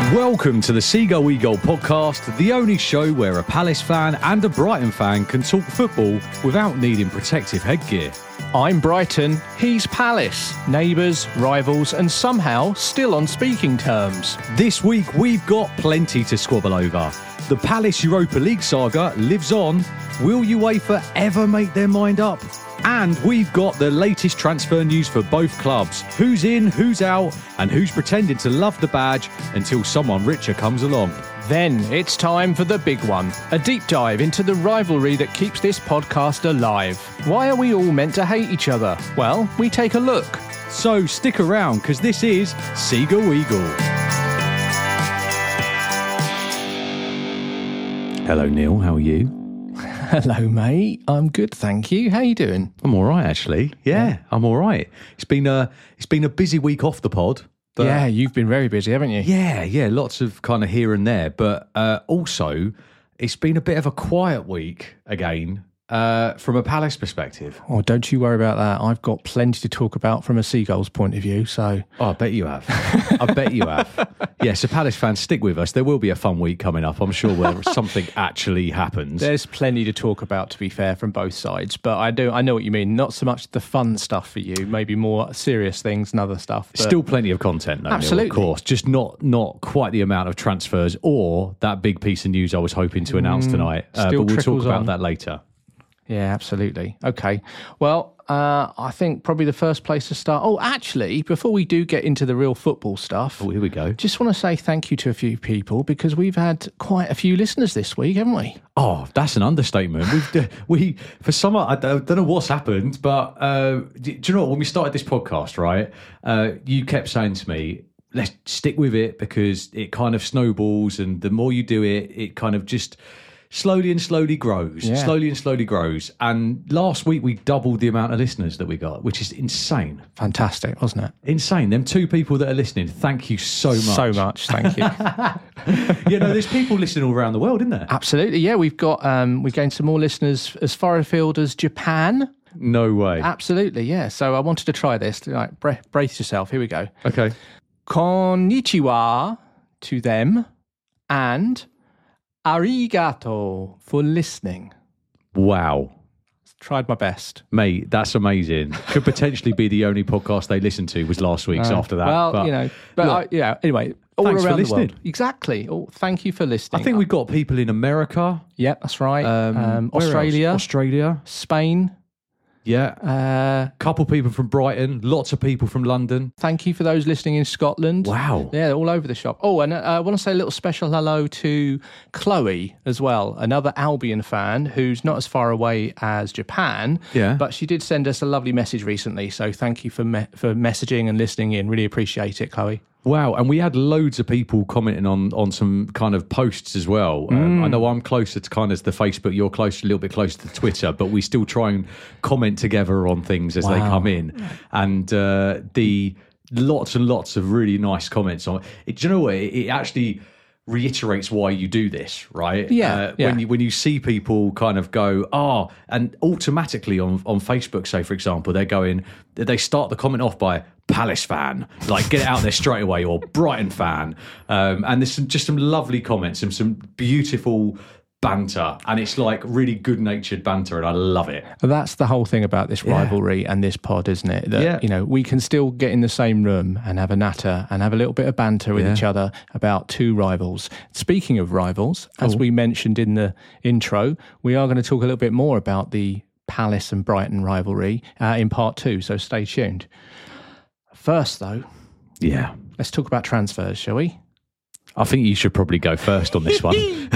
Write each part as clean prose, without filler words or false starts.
Welcome to the Seagull We Goal podcast, the only show where a Palace fan and a Brighton fan can talk football without needing protective headgear. I'm Brighton, he's Palace, neighbours, rivals and somehow still on speaking terms. This week we've got plenty to squabble over. The Palace Europa League saga lives on. Will UEFA ever make their mind up? And we've got the latest transfer news for both clubs. Who's in, who's out, and who's pretending to love the badge until someone richer comes along. Then it's time for the big one, a deep dive into the rivalry that keeps this podcast alive. Why are we all meant to hate each other? Well, we take a look. So stick around, because this is Seagull Eagle. Hello Neil, how are you? Hello, mate. I'm good, thank you. How you doing? I'm all right, actually. Yeah, I'm all right. It's been a busy week off the pod. But yeah, you've been very busy, haven't you? Yeah, lots of kind of here and there. But also, it's been a bit of a quiet week again from a Palace perspective. Oh, don't you worry about that. I've got plenty to talk about from a Seagulls point of view. So, I bet you have. I bet you have. Yeah, so Palace fans, stick with us. There will be a fun week coming up, I'm sure, where something actually happens. There's plenty to talk about, to be fair, from both sides. But I know what you mean. Not so much the fun stuff for you, maybe more serious things and other stuff. But still plenty of content, though, absolutely, Neil, of course. Just not quite the amount of transfers or that big piece of news I was hoping to announce tonight. But we'll talk about that later. Yeah, absolutely. Okay. Well, I think probably the first place to start. Oh, actually, before we do get into the real football stuff. Oh, here we go. Just want to say thank you to a few people because we've had quite a few listeners this week, haven't we? Oh, that's an understatement. We for some, I don't know what's happened, but do you know what? When we started this podcast, right, you kept saying to me, let's stick with it because it kind of snowballs, and the more you do it, it kind of just slowly and slowly grows. Yeah. Slowly and slowly grows. And last week we doubled the amount of listeners that we got, which is insane. Fantastic, wasn't it? Insane. Them two people that are listening, thank you so much. So much, thank you. There's people listening all around the world, isn't there? Absolutely, yeah. We've gained some more listeners as far afield as Japan. No way. Absolutely, yeah. So I wanted to try this. Right, brace yourself. Here we go. Okay. Konnichiwa to them and arigato for listening. Wow. Tried my best. Mate, that's amazing. Could potentially be the only podcast they listened to was last week's after that. Well, anyway, all thanks around for the world. listening. Exactly. Oh, thank you for listening. I think we've got people in America. Yeah, that's right. Where else? Australia. Spain. Yeah. Couple people from Brighton. Lots of people from London. Thank you for those listening in Scotland. Wow. Yeah, they're all over the shop. Oh, and I want to say a little special hello to Chloe as well, another Albion fan who's not as far away as Japan. Yeah. But she did send us a lovely message recently. So thank you for messaging and listening in. Really appreciate it, Chloe. Wow, and we had loads of people commenting on some kind of posts as well. I know I'm closer to kind of the Facebook, you're a little bit closer to Twitter, but we still try and comment together on things as they come in. And the lots and lots of really nice comments on it. Do you know what? It actually reiterates why you do this, right? Yeah. When you see people kind of go, and automatically on Facebook, say for example, they start the comment off by Palace fan, like get it out there straight away, or Brighton fan, and there's some lovely comments and some beautiful banter, and it's like really good-natured banter, and I love it. That's the whole thing about this rivalry and this pod, isn't it? That we can still get in the same room and have a natter and have a little bit of banter with each other about two rivals. Speaking of rivals, as we mentioned in the intro, we are going to talk a little bit more about the Palace and Brighton rivalry in part 2, so stay tuned. First, though, let's talk about transfers, shall we? I think you should probably go first on this one.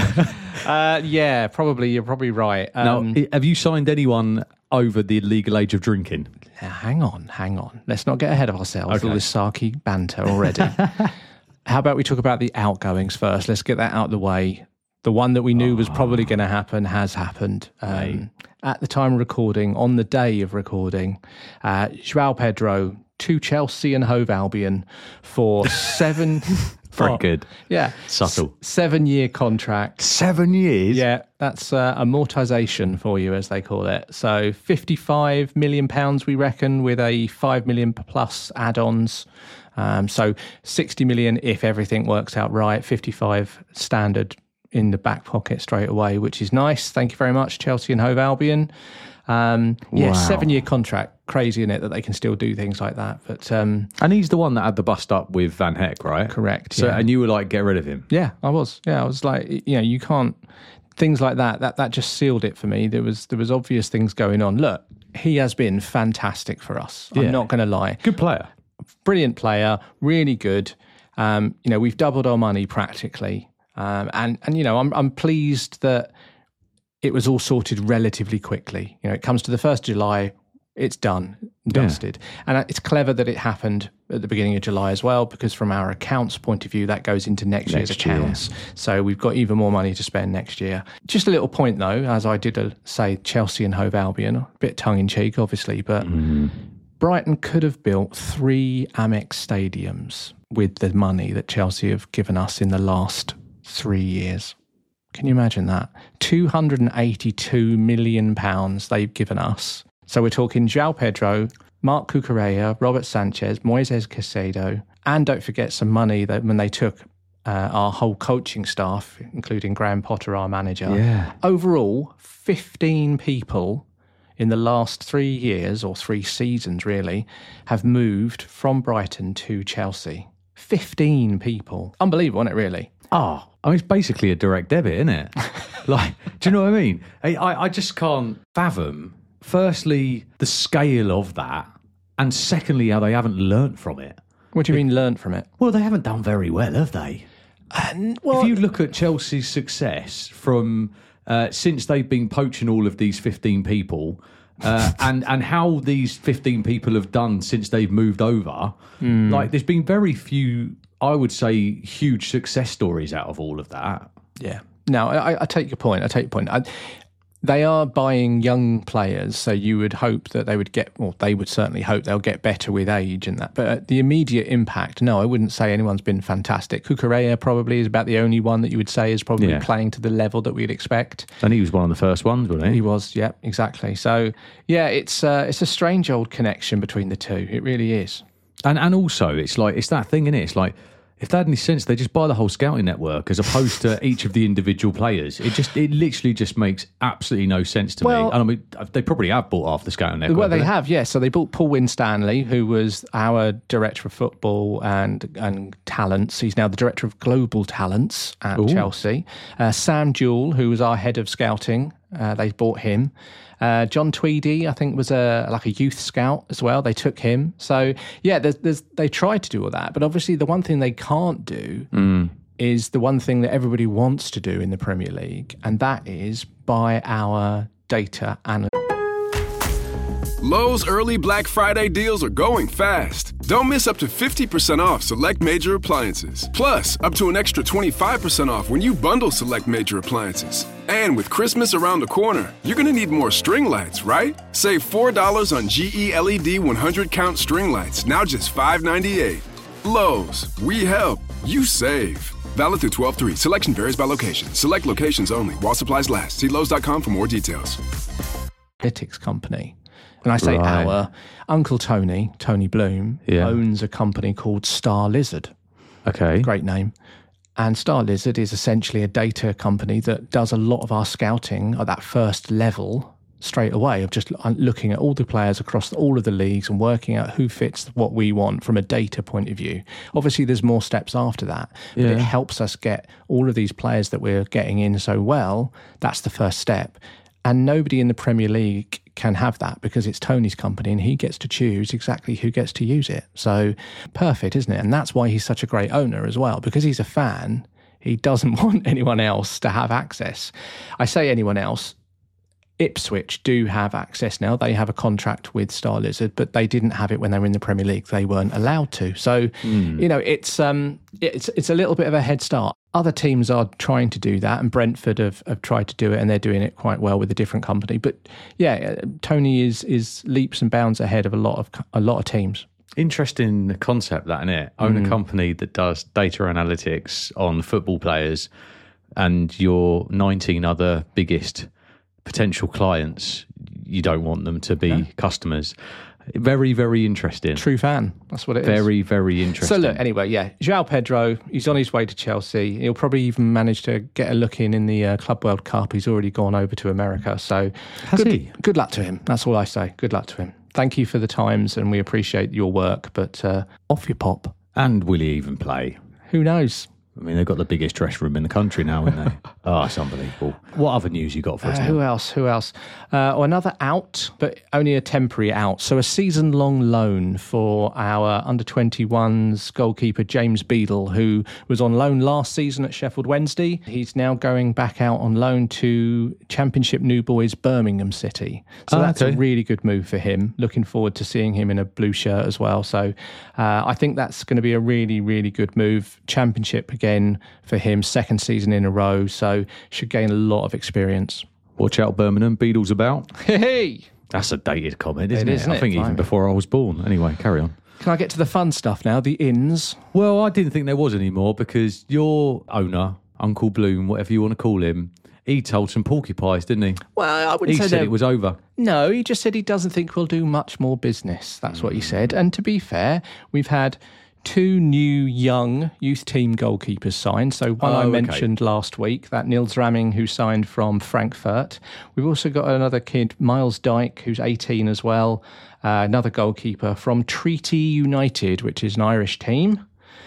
Probably. You're probably right. Now, have you signed anyone over the legal age of drinking? Hang on. Let's not get ahead of ourselves. Okay. All this sarky banter already. How about we talk about the outgoings first? Let's get that out of the way. The one that we knew was probably going to happen has happened. At the time of recording, on the day of recording, João Pedro to Chelsea and Hove Albion for 7... Very good. Yeah. Subtle. 7-year contract. 7 years? Yeah, that's amortisation for you, as they call it. So £55 million, we reckon, with a 5 million plus add-ons. So 60 million if everything works out right, 55 standard in the back pocket straight away, which is nice. Thank you very much, Chelsea and Hove Albion. Wow. 7-year contract. Crazy, isn't it, that they can still do things like that? But and he's the one that had the bust up with Van Heck, right? Correct. So, and you were like, get rid of him. Yeah, I was. Yeah, I was like, you can't. Things like that just sealed it for me. There was obvious things going on. Look, he has been fantastic for us. I'm not going to lie. Good player, brilliant player, really good. We've doubled our money practically, and I'm pleased that it was all sorted relatively quickly. It comes to the 1st of July, it's done, dusted. Yeah. And it's clever that it happened at the beginning of July as well, because from our accounts point of view, that goes into next year's accounts. So we've got even more money to spend next year. Just a little point though, as I did say, Chelsea and Hove Albion, a bit tongue-in-cheek obviously, but Brighton could have built 3 Amex stadiums with the money that Chelsea have given us in the last 3 years. Can you imagine that? £282 million they've given us. So we're talking João Pedro, Marc Cucurella, Robert Sanchez, Moises Caicedo, and don't forget some money that when they took our whole coaching staff, including Graham Potter, our manager. Yeah. Overall, 15 people in the last 3 years, or 3 seasons really, have moved from Brighton to Chelsea. 15 people. Unbelievable, isn't it, really? Oh, I mean, it's basically a direct debit, isn't it? Like, do you know what I mean? I just can't fathom, firstly, the scale of that, and secondly, how they haven't learnt from it. What do you mean learnt from it? Well, they haven't done very well, have they? If you look at Chelsea's success from since they've been poaching all of these 15 people, and how these 15 people have done since they've moved over, like there's been very few, I would say, huge success stories out of all of that. Yeah. No, I take your point. They are buying young players, so you would hope that they would they would certainly hope they'll get better with age and that. But the immediate impact, no, I wouldn't say anyone's been fantastic. Cucurella probably is about the only one that you would say is probably playing to the level that we'd expect. And he was one of the first ones, wasn't he? He was, yeah, exactly. So, yeah, it's a strange old connection between the two. It really is. And also, it's that thing, innit? It's like, if they had any sense, they just buy the whole scouting network as opposed to each of the individual players. It literally just makes absolutely no sense to me. And I mean, they probably have bought half the scouting network. Well, they have, yes. So they bought Paul Winstanley, who was our director of football and talents. He's now the director of global talents at Chelsea. Sam Jewell, who was our head of scouting, they bought him. John Tweedy, I think, was a youth scout as well. They took him. So, yeah, they tried to do all that. But obviously the one thing they can't do is the one thing that everybody wants to do in the Premier League, and that is buy our data analytics. Lowe's early Black Friday deals are going fast. Don't miss up to 50% off select major appliances. Plus, up to an extra 25% off when you bundle select major appliances. And with Christmas around the corner, you're going to need more string lights, right? Save $4 on GE LED 100-count string lights, now just $5.98. Lowe's, we help, you save. Valid through 12/3. Selection varies by location. Select locations only. While supplies last. See Lowe's.com for more details. Analytics company. And I say our Uncle Tony Bloom, owns a company called Star Lizard. Okay. Great name. And Star Lizard is essentially a data company that does a lot of our scouting at that first level straight away, of just looking at all the players across all of the leagues and working out who fits what we want from a data point of view. Obviously, there's more steps after that, but it helps us get all of these players that we're getting in so well. That's the first step. And nobody in the Premier League can have that because it's Tony's company and he gets to choose exactly who gets to use it. So perfect, isn't it? And that's why he's such a great owner as well, because he's a fan. He doesn't want anyone else to have access. I say anyone else. Ipswich do have access now. They have a contract with Star Lizard, but they didn't have it when they were in the Premier League. They weren't allowed to. So, it's a little bit of a head start. Other teams are trying to do that, and Brentford have tried to do it, and they're doing it quite well with a different company. But yeah, Tony is leaps and bounds ahead of a lot of teams. Interesting concept, that, isn't it? Own a company that does data analytics on football players, and your 19 other biggest potential clients, you don't want them to be customers. Very, very interesting. True fan. That's what it is. Very, very interesting. So look, anyway, João Pedro, he's on his way to Chelsea. He'll probably even manage to get a look in the Club World Cup. He's already gone over to America. So good luck to him. That's all I say. Good luck to him. Thank you for the times, and we appreciate your work, but off you pop. And will he even play? Who knows? I mean, they've got the biggest dressing room in the country now, haven't they? Oh, it's unbelievable. What other news you got for us now? Who else? Another out, but only a temporary out. So a season-long loan for our under-21s goalkeeper James Beadle, who was on loan last season at Sheffield Wednesday. He's now going back out on loan to Championship New Boys Birmingham City. So that's a really good move for him. Looking forward to seeing him in a blue shirt as well. So I think that's going to be a really, really good move. Championship again for him, second season in a row, so should gain a lot of experience. Watch out, Birmingham. Beadle's about. Hey! That's a dated comment, isn't it? I think even before I was born. Anyway, carry on. Can I get to the fun stuff now, the ins? Well, I didn't think there was anymore because your owner, Uncle Bloom, whatever you want to call him, he told some porcupines, didn't he? Well, I wouldn't say he said it was over. No, he just said he doesn't think we'll do much more business. That's what he said. And to be fair, we've had 2 new young youth team goalkeepers signed. So one I mentioned last week, that Nils Ramming, who signed from Frankfurt. We've also got another kid, Miles Dyke, who's 18 as well. Another goalkeeper from Treaty United, which is an Irish team.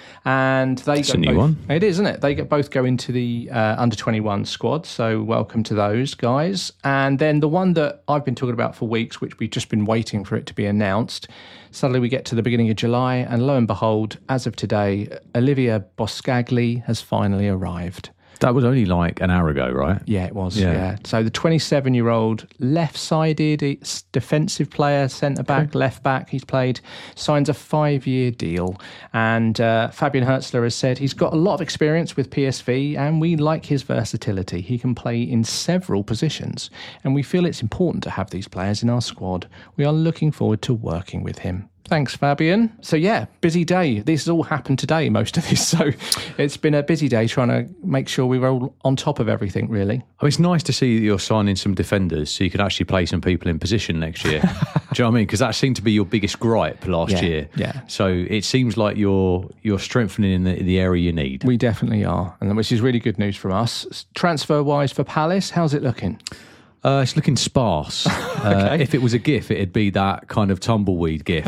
And That's a new one. It is, isn't it? They both go into the under-21 squad, so welcome to those guys. And then the one that I've been talking about for weeks, which we've just been waiting for it to be announced, suddenly we get to the beginning of July, and lo and behold, as of today, Olivia Boscagli has finally arrived. That was only like an hour ago, right? Yeah, it was, yeah. So the 27-year-old left-sided defensive player, centre-back, left-back, he's played, signs a 5-year deal. And Fabian Hertzler has said he's got a lot of experience with PSV and we like his versatility. He can play in several positions and we feel it's important to have these players in our squad. We are looking forward to working with him. Thanks, Fabian. So, yeah, busy day. This has all happened today, most of this. So it's been a busy day trying to make sure we were all on top of everything, really. Oh, it's nice to see that you're signing some defenders so you can actually play some people in position next year. Do you know what I mean? Because that seemed to be your biggest gripe last year. Yeah. So it seems like you're strengthening in the area you need. We definitely are, and which is really good news from us. Transfer-wise for Palace, how's it looking? It's looking sparse. Okay. If it was a GIF, it'd be that kind of tumbleweed GIF.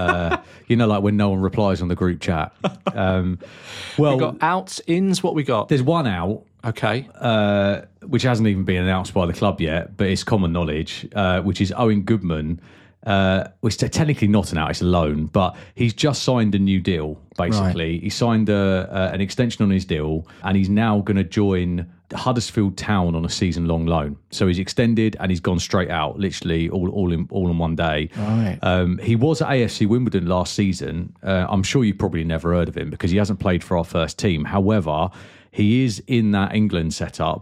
Like when no one replies on the group chat. Well, we got outs, ins. What we got? There's one out. Okay. Which hasn't even been announced by the club yet, but it's common knowledge. Which is Owen Goodman. Which is technically not an out; it's a loan, but he's just signed a new deal. Basically, right. He signed an extension on his deal, and he's now going to join Huddersfield Town on a season-long loan. So he's extended and he's gone straight out, literally all in one day. Right. He was at AFC Wimbledon last season. I'm sure you've probably never heard of him because he hasn't played for our first team. However, he is in that England setup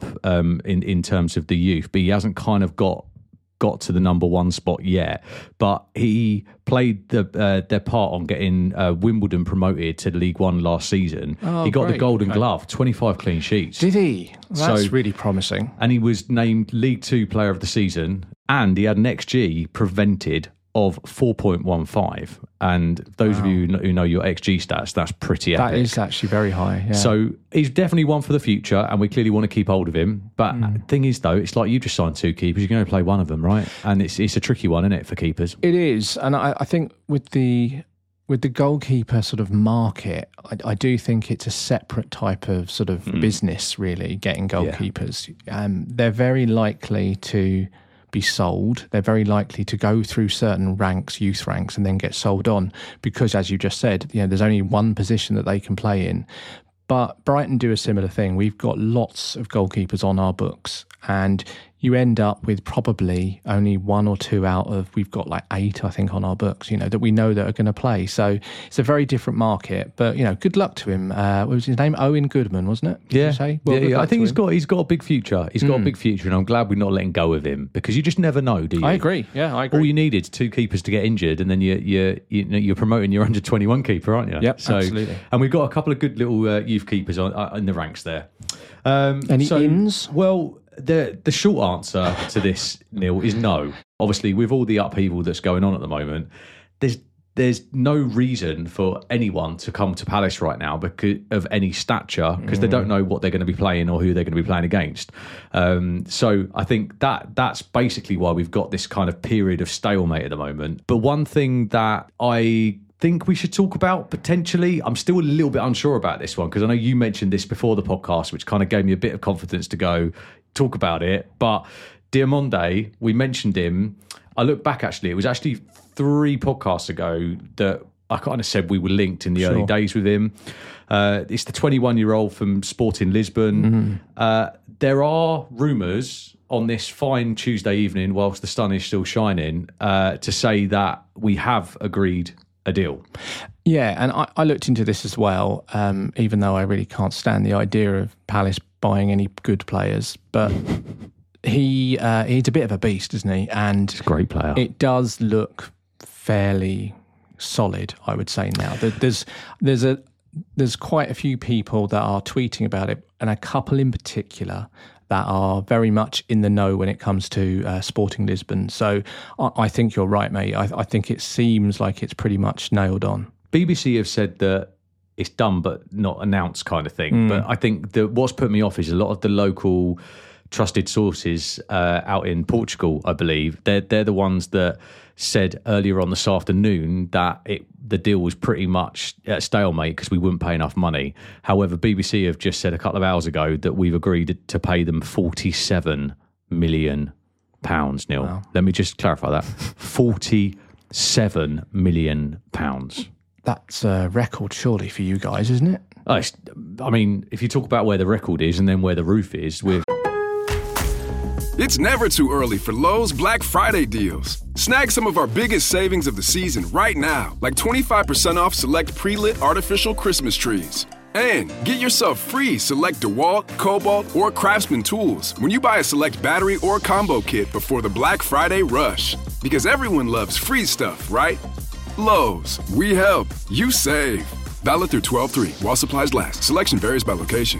in terms of the youth, but he hasn't kind of got to the number one spot yet, but he played their part on getting Wimbledon promoted to League One last season. He got the Golden Glove, 25 clean sheets. Did he? That's really promising. And he was named League Two Player of the Season, and he had an XG prevented of 4.15. And those of you who know your XG stats, that's pretty epic. That is actually very high. Yeah. So he's definitely one for the future, and we clearly want to keep hold of him. But the thing is, though, it's like you just signed 2 keepers. You can only play one of them, right? And it's a tricky one, isn't it, for keepers? It is. And I think with the goalkeeper sort of market, I do think it's a separate type of sort of business, really, getting goalkeepers. Yeah. They're very likely to be sold. They're very likely to go through certain ranks, youth ranks, and then get sold on because, as you just said, there's only one position that they can play in. But Brighton do a similar thing. We've got lots of goalkeepers on our books, and you end up with probably only 1 or 2 out of, we've got like 8, I think, on our books, that we know that are going to play. So it's a very different market, but, good luck to him. What was his name? Owen Goodman, wasn't it? Yeah. Yeah. I think he's got a big future. He's got a big future, and I'm glad we're not letting go of him because you just never know, do you? I agree. Yeah, I agree. All you need is 2 keepers to get injured, and then you're promoting your under 21 keeper, aren't you? Yep, absolutely. And we've got a couple of good little youth keepers in the ranks there. Any ins? Well, the short answer to this, Neil, is no. Obviously, with all the upheaval that's going on at the moment, there's no reason for anyone to come to Palace right now because of any stature, because they don't know what they're going to be playing or who they're going to be playing against. So I think that's basically why we've got this kind of period of stalemate at the moment. But one thing that I think we should talk about potentially, I'm still a little bit unsure about this one, because I know you mentioned this before the podcast, which kind of gave me a bit of confidence to go talk about it. But Diomande, we mentioned him. I look back, actually, it was actually 3 podcasts ago that I kind of said we were linked in the early days with him. It's the 21-year-old from Sporting Lisbon. There are rumours on this fine Tuesday evening, whilst the sun is still shining, to say that we have agreed a deal. Yeah, and I looked into this as well, even though I really can't stand the idea of Palace buying any good players. But he's a bit of a beast, isn't he? And he's a great player. It does look fairly solid, I would say now. There's quite a few people that are tweeting about it, and a couple in particular that are very much in the know when it comes to Sporting Lisbon. So I think you're right, mate. I think it seems like it's pretty much nailed on. BBC have said that it's done but not announced kind of thing. But I think that what's put me off is a lot of the local trusted sources out in Portugal, I believe. They're the ones that said earlier on this afternoon that the deal was pretty much at stalemate because we wouldn't pay enough money. However, BBC have just said a couple of hours ago that we've agreed to pay them £47 million, Neil. Wow. Let me just clarify that. £47 million. That's a record, surely, for you guys, isn't it? I mean, if you talk about where the record is and then where the roof is, It's never too early for Lowe's Black Friday deals. Snag some of our biggest savings of the season right now, like 25% off select pre-lit artificial Christmas trees. And get yourself free select DeWalt, Cobalt, or Craftsman tools when you buy a select battery or combo kit before the Black Friday rush. Because everyone loves free stuff, right? Lowe's, we help, you save. Valid through 12/3 while supplies last. Selection varies by location.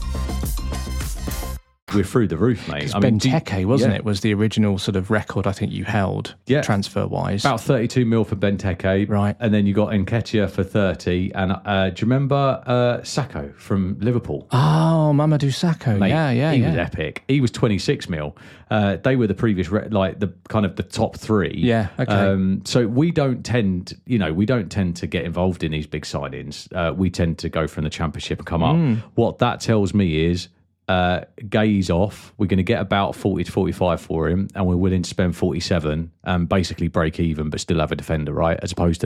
We're through the roof, mate. Benteke, wasn't it, was the original sort of record I think you held, transfer-wise. About 32 mil for Benteke. Right. And then you got Nketiah for 30. And do you remember Sakho from Liverpool? Oh, Mamadou Sakho. Mate, yeah. He was epic. He was 26 mil. They were the previous, the top 3. Yeah, okay. So we don't tend to get involved in these big signings. We tend to go from the Championship and come up. What that tells me is, Gay's off. We're going to get about 40 to 45 for him, and we're willing to spend 47 and basically break even, but still have a defender, right? As opposed to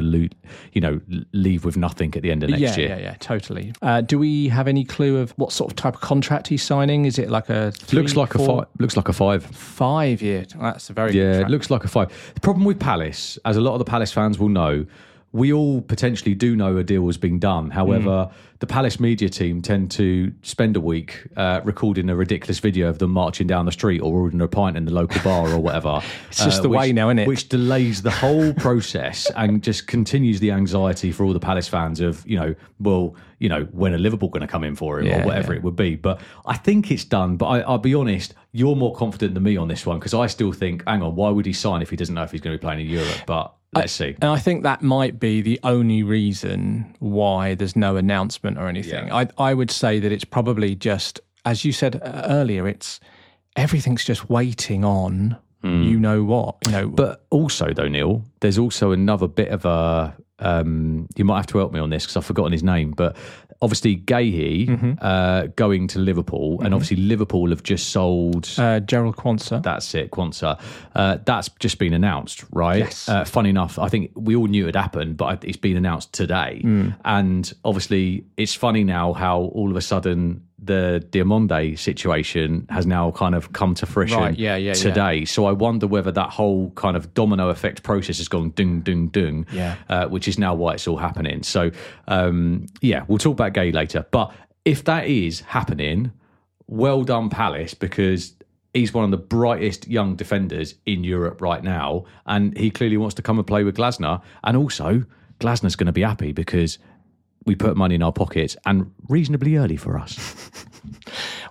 leave with nothing at the end of next year. Yeah, totally. Do we have any clue of what sort of type of contract he's signing? Is it like a 3, looks like 4? Looks like a 5. 5 year. That's a very good it looks like a 5. The problem with Palace, as a lot of the Palace fans will know, we all potentially do know a deal has been done. However, the Palace media team tend to spend a week recording a ridiculous video of them marching down the street or ordering a pint in the local bar or whatever. It's just the way now, isn't it? Which delays the whole process and just continues the anxiety for all the Palace fans of, when are Liverpool going to come in for him or whatever it would be. But I think it's done. But I'll be honest, you're more confident than me on this one, because I still think, hang on, why would he sign if he doesn't know if he's going to be playing in Europe? But let's see. And I think that might be the only reason why there's no announcement or anything. Yeah. I would say that it's probably just, as you said earlier, everything's just waiting on you know what. But also, though, Neil, there's also another bit of a... you might have to help me on this because I've forgotten his name, but obviously Guéhi going to Liverpool, and obviously Liverpool have just sold Gerald Quansah. That's it, Quansah. That's just been announced, right? Yes. Funny enough, I think we all knew it happened, but it's been announced today. And obviously, it's funny now how all of a sudden the Diomande situation has now kind of come to fruition today. Yeah. So I wonder whether that whole kind of domino effect process has gone dung, dung, dung, which is now why it's all happening. So, we'll talk about Guéhi later. But if that is happening, well done, Palace, because he's one of the brightest young defenders in Europe right now. And he clearly wants to come and play with Glasner. And also, Glasner's going to be happy because we put money in our pockets and reasonably early for us.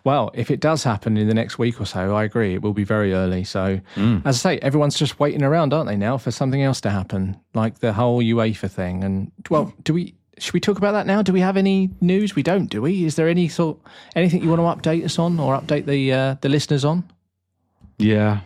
Well, if it does happen in the next week or so, I agree, it will be very early. So, as I say, everyone's just waiting around, aren't they, now, for something else to happen, like the whole UEFA thing. And, well, should we talk about that now? Do we have any news? We don't, do we? Is there anything you want to update us on or update the listeners on? Yeah.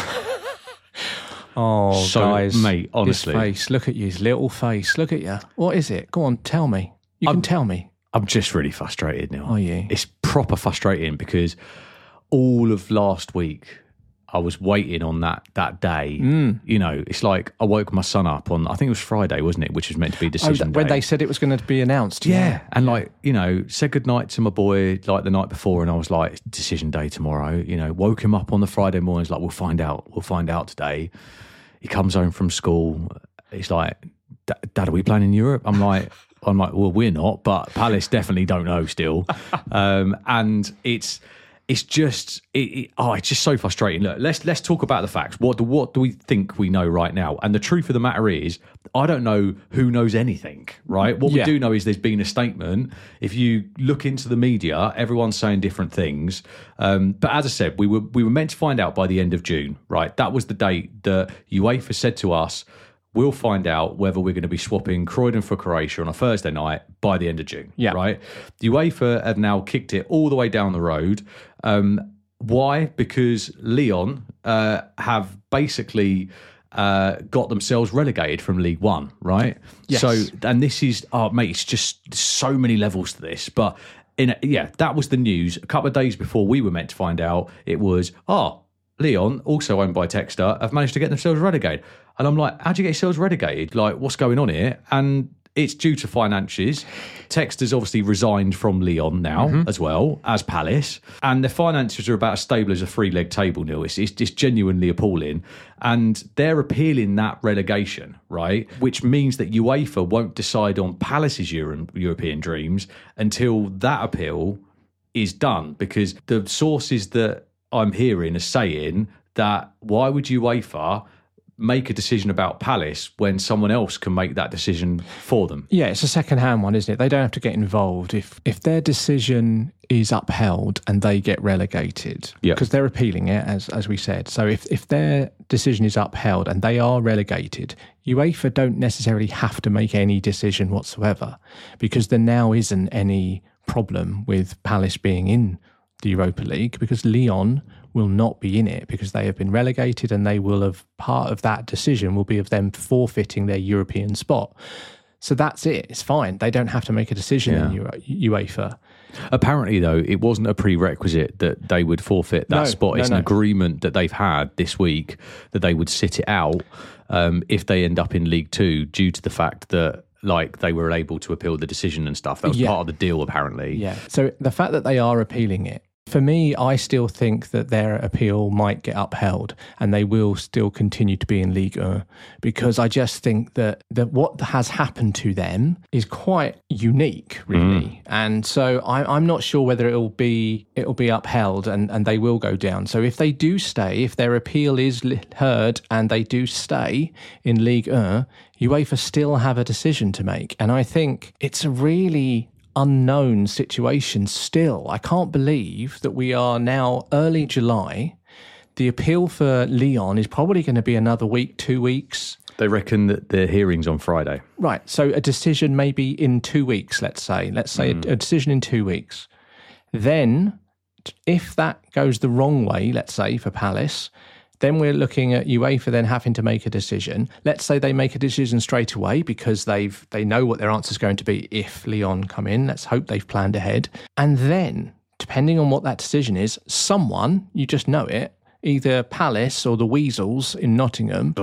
Oh, so, guys, mate, honestly, his face. Look at you, his little face. Look at you. What is it? Go on, tell me. You can tell me. I'm just really frustrated now. Are you? It's proper frustrating because all of last week I was waiting on that day. You know, it's like I woke my son up on, I think it was Friday, wasn't it? Which was meant to be decision day. When they said it was going to be announced. Yeah. And like, you know, said goodnight to my boy like the night before, and I was like, decision day tomorrow. You know, woke him up on the Friday morning. It's like, we'll find out today. He comes home from school. He's like, Dad, are we playing in Europe? I'm like, well, we're not, but Palace definitely don't know still. And it's just so frustrating. Look, let's talk about the facts. What do we think we know right now? And the truth of the matter is, I don't know who knows anything, right? What we do know is there's been a statement. If you look into the media, everyone's saying different things. But as I said, we were meant to find out by the end of June, right? That was the date that UEFA said to us, we'll find out whether we're going to be swapping Croydon for Croatia on a Thursday night by the end of June, right? The UEFA have now kicked it all the way down the road. Why? Because Lyon have basically got themselves relegated from League One, right? Yes. So, and this is, mate, it's just so many levels to this. But that was the news. A couple of days before we were meant to find out, it was, Lyon, also owned by Textor, have managed to get themselves relegated. And I'm like, how'd you get yourselves relegated? Like, what's going on here? And it's due to finances. Textor's obviously resigned from Lyon now as well as Palace. And the finances are about as stable as a three-leg table, Neil. It's genuinely appalling. And they're appealing that relegation, right? Which means that UEFA won't decide on Palace's European dreams until that appeal is done. Because the sources that I'm hearing are saying that why would UEFA make a decision about Palace when someone else can make that decision for them? Yeah, it's a second-hand one, isn't it? They don't have to get involved. If their decision is upheld and they get relegated, because they're appealing it, as we said. So if their decision is upheld and they are relegated, UEFA don't necessarily have to make any decision whatsoever, because there now isn't any problem with Palace being in the Europa League, because Lyon will not be in it because they have been relegated, and they will have, part of that decision will be of them forfeiting their European spot. So that's it. It's fine. They don't have to make a decision in UEFA. Apparently, though, it wasn't a prerequisite that they would forfeit that spot. It's an agreement that they've had this week that they would sit it out if they end up in League Two, due to the fact that they were able to appeal the decision and stuff. That was part of the deal, apparently. Yeah. So the fact that they are appealing it, for me, I still think that their appeal might get upheld and they will still continue to be in Ligue 1, because I just think that what has happened to them is quite unique, really. And so I'm not sure whether it'll be upheld and they will go down. So if they do stay, if their appeal is heard and they do stay in Ligue 1, UEFA still have a decision to make. And I think it's a really unknown situation still. I can't believe that we are now early July. The appeal for Lyon is probably going to be another week, 2 weeks. They reckon that the hearing's on Friday. Right. So a decision maybe in 2 weeks, let's say. Let's say a decision in 2 weeks. Then, if that goes the wrong way, let's say, for Palace, then we're looking at UEFA then having to make a decision. Let's say they make a decision straight away because they know what their answer is going to be if Lyon come in. Let's hope they've planned ahead. And then, depending on what that decision is, someone, you just know it, either Palace or the Weasels in Nottingham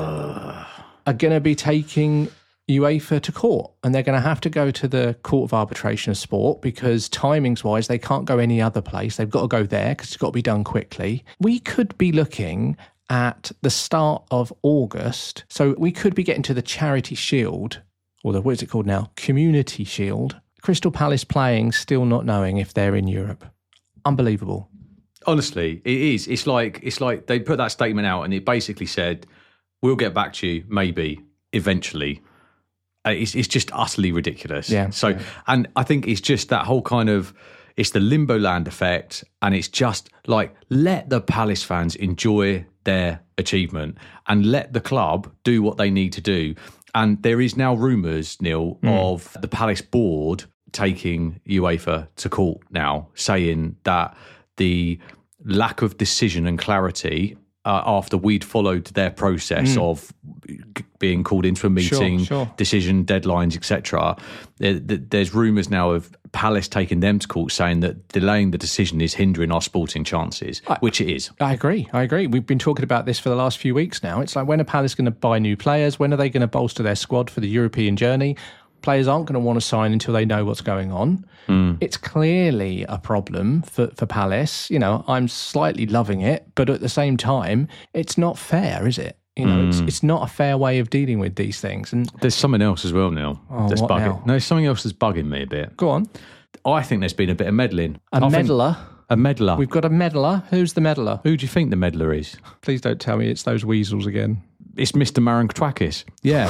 are going to be taking UEFA to court, and they're going to have to go to the Court of Arbitration of Sport because timings-wise, they can't go any other place. They've got to go there because it's got to be done quickly. We could be looking at the start of August. So we could be getting to the Charity Shield, or what is it called now? Community Shield. Crystal Palace playing, still not knowing if they're in Europe. Unbelievable. Honestly, it is. It's like they put that statement out and it basically said, we'll get back to you, maybe, eventually. It's just utterly ridiculous. Yeah. So, and I think it's just that whole kind of, it's the limbo land effect, and it's just like, let the Palace fans enjoy their achievement and let the club do what they need to do. And there is now rumours, Neil, of the Palace board taking UEFA to court now, saying that the lack of decision and clarity after we'd followed their process of being called into a meeting, decision, deadlines, etc. There's rumours now of Palace taking them to court, saying that delaying the decision is hindering our sporting chances, which it is. I agree. We've been talking about this for the last few weeks now. It's like, when are Palace going to buy new players? When are they going to bolster their squad for the European journey? Players aren't going to want to sign until they know what's going on. It's clearly a problem for Palace. You know, I'm slightly loving it, but at the same time, it's not fair, is it? You know, it's not a fair way of dealing with these things. And there's something else as well, Neil. That's bugging. Now? No, something else that's bugging me a bit. Go on. I think there's been a bit of meddling. A meddler? A meddler. We've got a meddler. Who's the meddler? Who do you think the meddler is? Please don't tell me it's those weasels again. It's Mr. Marankwakis. Yeah.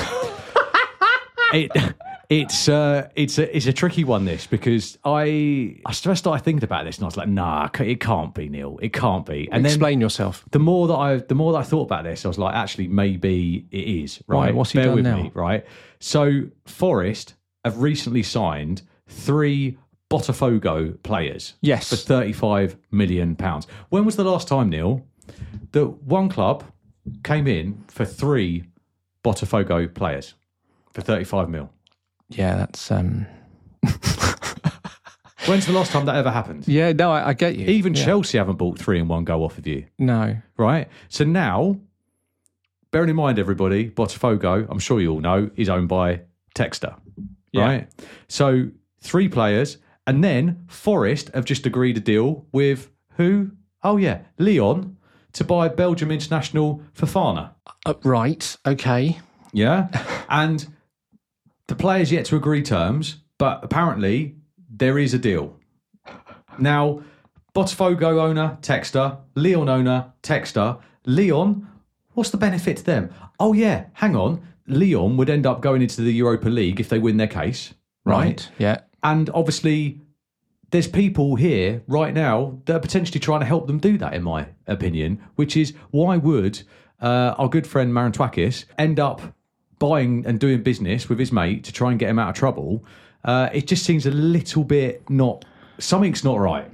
It's a tricky one, this, because I first started thinking about this and I was like, nah, it can't be, Neil. It can't be. And explain yourself. The more that I thought about this, I was like, actually, maybe it is. Right? Right, what's he done now? Me, right? So Forest have recently signed 3 Botafogo players. Yes. For £35 million. When was the last time, Neil, that one club came in for 3 Botafogo players for 35 mil? Yeah, that's... When's the last time that ever happened? Yeah, no, I get you. Even Chelsea haven't bought 3 in one go off of you. No. Right? So now, bearing in mind, everybody, Botafogo, I'm sure you all know, is owned by Textor. Right? Yeah. So 3 players, and then Forest have just agreed a deal with who? Oh, yeah, Lyon, to buy Belgium international Fofana. Right, okay. Yeah? And... the player's yet to agree terms, but apparently there is a deal. Now, Botafogo owner, Textor. Lyon owner, Textor. Lyon, what's the benefit to them? Oh, yeah, hang on. Lyon would end up going into the Europa League if they win their case, right? Yeah. And obviously, there's people here right now that are potentially trying to help them do that, in my opinion, which is, why would our good friend Marankwakis end up buying and doing business with his mate to try and get him out of trouble? It just seems a little bit something's not right.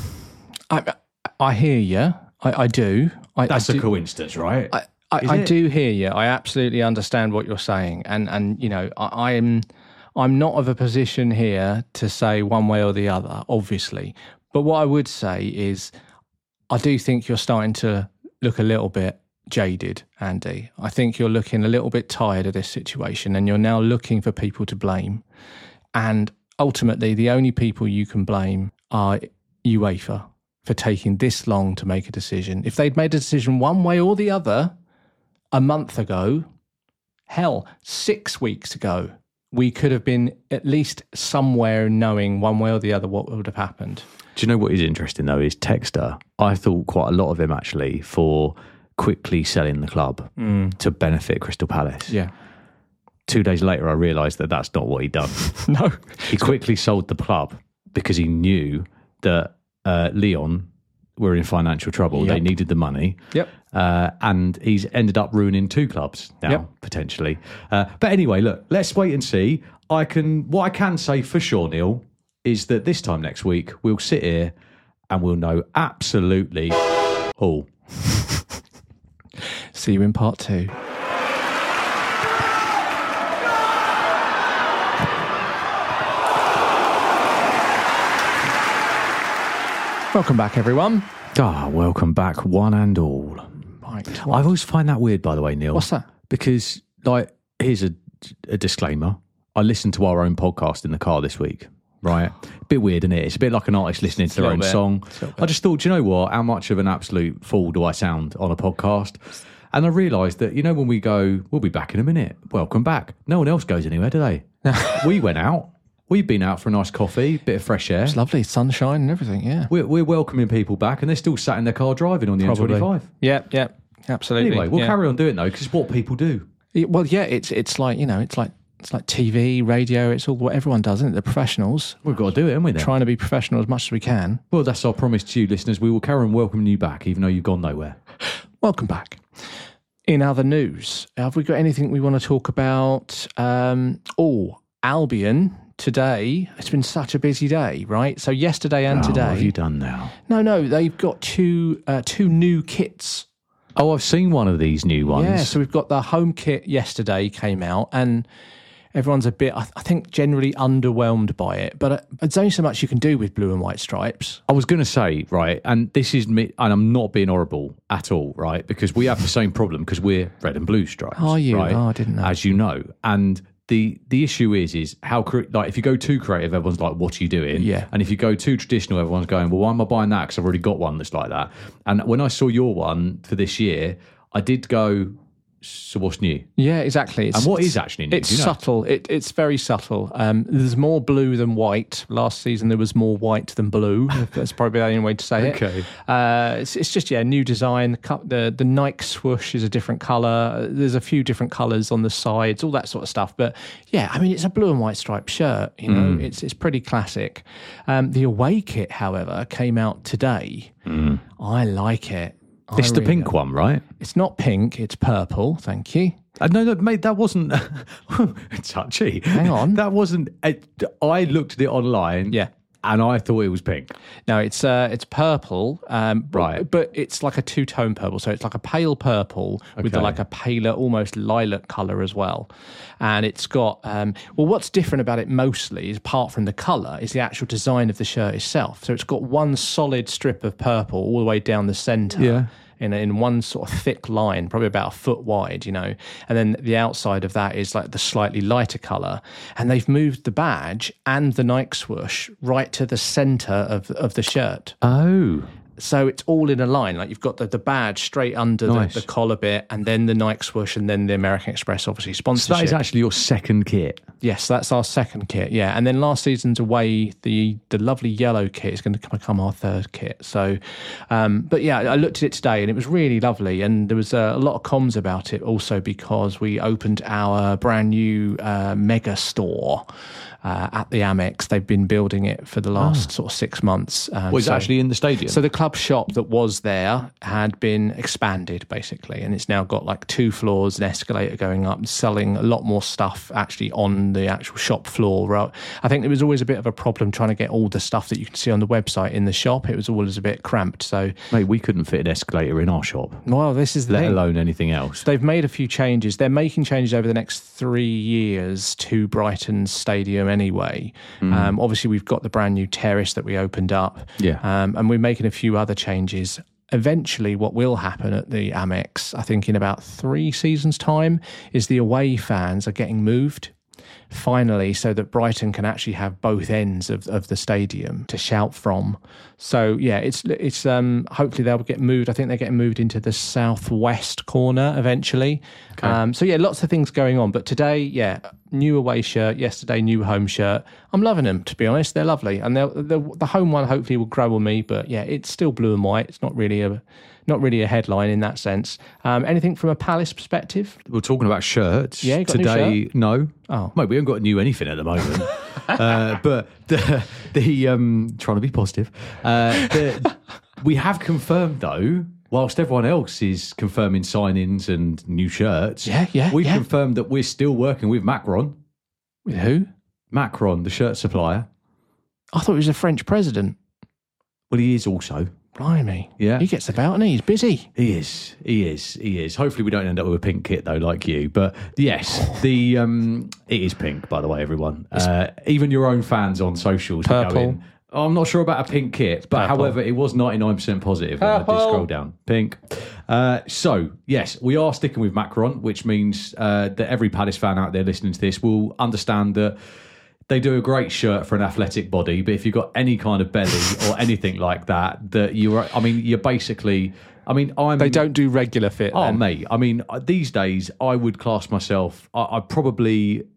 I hear you. I do. That's a coincidence, right? I do hear you. I absolutely understand what you're saying. And you know, I'm not of a position here to say one way or the other, obviously. But what I would say is, I do think you're starting to look a little bit jaded, Andy. I think you're looking a little bit tired of this situation, and you're now looking for people to blame. And ultimately, the only people you can blame are UEFA for taking this long to make a decision. If they'd made a decision one way or the other a month ago, hell, 6 weeks ago, we could have been at least somewhere knowing one way or the other what would have happened. Do you know what is interesting, though, is Textor. I thought quite a lot of him, actually, for quickly selling the club to benefit Crystal Palace. Yeah. 2 days later, I realised that that's not what he'd done. No. He quickly sold the club because he knew that Lyon were in financial trouble. Yep. They needed the money. Yep. And he's ended up ruining 2 clubs now, potentially. But anyway, look, let's wait and see. What I can say for sure, Neil, is that this time next week, we'll sit here and we'll know absolutely all. See you in part 2. Welcome back, everyone. Welcome back, one and all. Right. I always find that weird, by the way, Neil. What's that? Because, here's a disclaimer. I listened to our own podcast in the car this week, right? A bit weird, isn't it? It's a bit like an artist listening to their own song. I just thought, do you know what? How much of an absolute fool do I sound on a podcast? And I realised that, when we go, we'll be back in a minute. Welcome back. No one else goes anywhere, do they? We went out. We've been out for a nice coffee, bit of fresh air. It's lovely, sunshine and everything, yeah. We're welcoming people back, and they're still sat in their car driving on the M25. Yeah, absolutely. Anyway, we'll carry on doing it, though, because it's what people do. Well, yeah, it's like, it's like It's like TV, radio, it's all what everyone does, isn't it? The professionals. We've got to do it, haven't we? Trying to be professional as much as we can. Well, that's our promise to you, listeners. We will carry on welcoming you back, even though you've gone nowhere. Welcome back. In other news, have we got anything we want to talk about? Albion today. It's been such a busy day, right? So yesterday and today. What have you done now? No, they've got two new kits. Oh, I've seen one of these new ones. Yeah, so we've got the home kit yesterday came out, and everyone's a bit, I think, generally underwhelmed by it. But there's only so much you can do with blue and white stripes. I was going to say, right, and this is me, and I'm not being horrible at all, right, because we have the same problem because we're red and blue stripes. Are you? Right? Oh, I didn't know. As you know. And the issue is how, like, if you go too creative, everyone's like, what are you doing? Yeah. And if you go too traditional, everyone's going, well, why am I buying that? Because I've already got one that's like that. And when I saw your one for this year, I did go, so what's new? Yeah, exactly. And what is actually new? It's subtle. It's very subtle. There's more blue than white. Last season there was more white than blue. That's probably the only way to say it. Okay. It's just, new design. The Nike swoosh is a different colour. There's a few different colours on the sides, all that sort of stuff. But yeah, I mean, it's a blue and white striped shirt. You know, it's pretty classic. The away kit, however, came out today. I like it. It's the pink one, right? It's not pink, it's purple, thank you. No, mate, that wasn't touchy. Hang on. That wasn't... I looked at it online, yeah, and I thought it was pink. No, it's purple, right? But it's like a two-tone purple, so it's like a pale purple with like a paler, almost lilac colour as well. And it's got what's different about it mostly, is apart from the colour, is the actual design of the shirt itself. So it's got one solid strip of purple all the way down the centre. Yeah. In one sort of thick line, probably about a foot wide, and then the outside of that is like the slightly lighter colour. And they've moved the badge and the Nike swoosh right to the centre of the shirt. Oh. So it's all in a line. Like you've got the badge straight under the collar bit, and then the Nike swoosh, and then the American Express, obviously, sponsorship. So that is actually your second kit? Yes, that's our second kit, yeah. And then last season's away, the lovely yellow kit is going to become our third kit. So, but yeah, I looked at it today, and it was really lovely. And there was a lot of comms about it also because we opened our brand new mega store at the Amex. They've been building it for the last sort of 6 months. It's actually in the stadium? So the club shop that was there had been expanded, basically, and it's now got like 2 floors, an escalator going up, selling a lot more stuff actually on the actual shop floor. I think there was always a bit of a problem trying to get all the stuff that you can see on the website in the shop. It was always a bit cramped. So, mate, we couldn't fit an escalator in our shop. Well, this is the thing. Let alone anything else. They've made a few changes. They're making changes over the next 3 years to Brighton's stadium anyway. Obviously, we've got the brand new terrace that we opened up. Yeah. And we're making a few other changes. Eventually, what will happen at the Amex, I think in about 3 seasons' time, is the away fans are getting moved. Finally, so that Brighton can actually have both ends of the stadium to shout from. So yeah, it's hopefully they'll get moved. I think they're getting moved into the southwest corner eventually. Okay. So yeah, lots of things going on. But today, yeah, new away shirt. Yesterday, new home shirt. I'm loving them, to be honest. They're lovely, and the home one hopefully will grow on me. But yeah, it's still blue and white. It's not really a headline in that sense. Anything from a Palace perspective? We're talking about shirts. Yeah, you got today. A new shirt? No. Oh, mate, we haven't got a new anything at the moment. But the trying to be positive. We have confirmed though, whilst everyone else is confirming signings and new shirts. We've confirmed that we're still working with Macron. With who? Macron, the shirt supplier. I thought he was a French president. Well, he is also. Blimey. Yeah. He gets about, and he's busy. He is. Hopefully we don't end up with a pink kit, though, like you. But yes, it is pink, by the way, everyone. Even your own fans on socials are going, I'm not sure about a pink kit, but however, it was 99% positive when I did scroll down. Pink. So, yes, we are sticking with Macron, which means that every Palace fan out there listening to this will understand that they do a great shirt for an athletic body, but if you've got any kind of belly or anything like that, you're basically... They don't do regular fit. Oh, mate. I mean, these days, I would class myself... I probably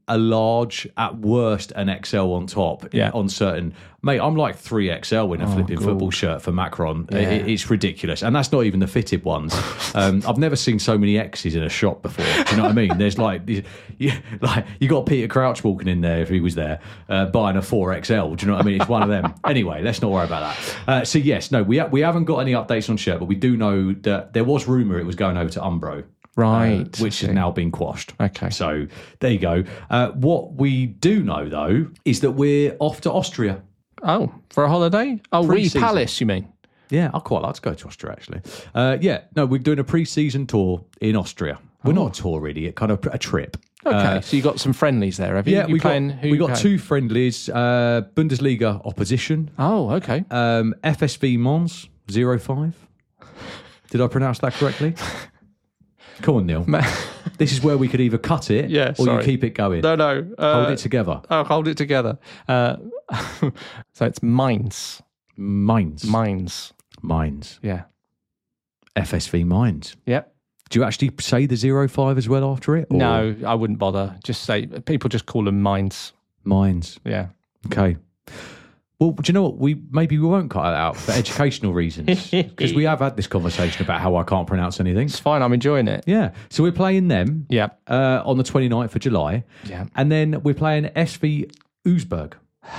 a large, at worst an XL on top on certain. Mate, I'm like 3XL in a flipping football shirt for Macron. Yeah. It's ridiculous. And that's not even the fitted ones. I've never seen so many X's in a shop before. Do you know what I mean? There's you got Peter Crouch walking in there if he was there, buying a 4XL. Do you know what I mean? It's one of them. Anyway, let's not worry about that. So yes, no, we haven't got any updates on shirt, but we do know that there was rumour it was going over to Umbro. Right. Which has now been quashed. Okay. So there you go. What we do know, though, is that we're off to Austria. Oh, for a holiday? Oh, Pre-season. Palace, you mean? Yeah, I'd quite like to go to Austria, actually. We're doing a pre-season tour in Austria. We're not a tour, really, kind of a trip. Okay, so you got some friendlies there, have you? Yeah, we got 2 friendlies. Bundesliga opposition. Oh, okay. FSV Mons 05. Did I pronounce that correctly? Come on, Neil. This is where we could either cut it or you keep it going. No. Hold it together. Oh, hold it together. So it's Mainz. Mainz. Yeah. FSV Mainz. Yep. Do you actually say the 05 as well after it? Or? No, I wouldn't bother. People just call them Mainz. Mainz. Yeah. Okay. Well, do you know what? Maybe we won't cut it out for educational reasons, because we have had this conversation about how I can't pronounce anything. It's fine. I'm enjoying it. Yeah. So we're playing them on the 29th of July. Yeah. And then we're playing SV Augsburg.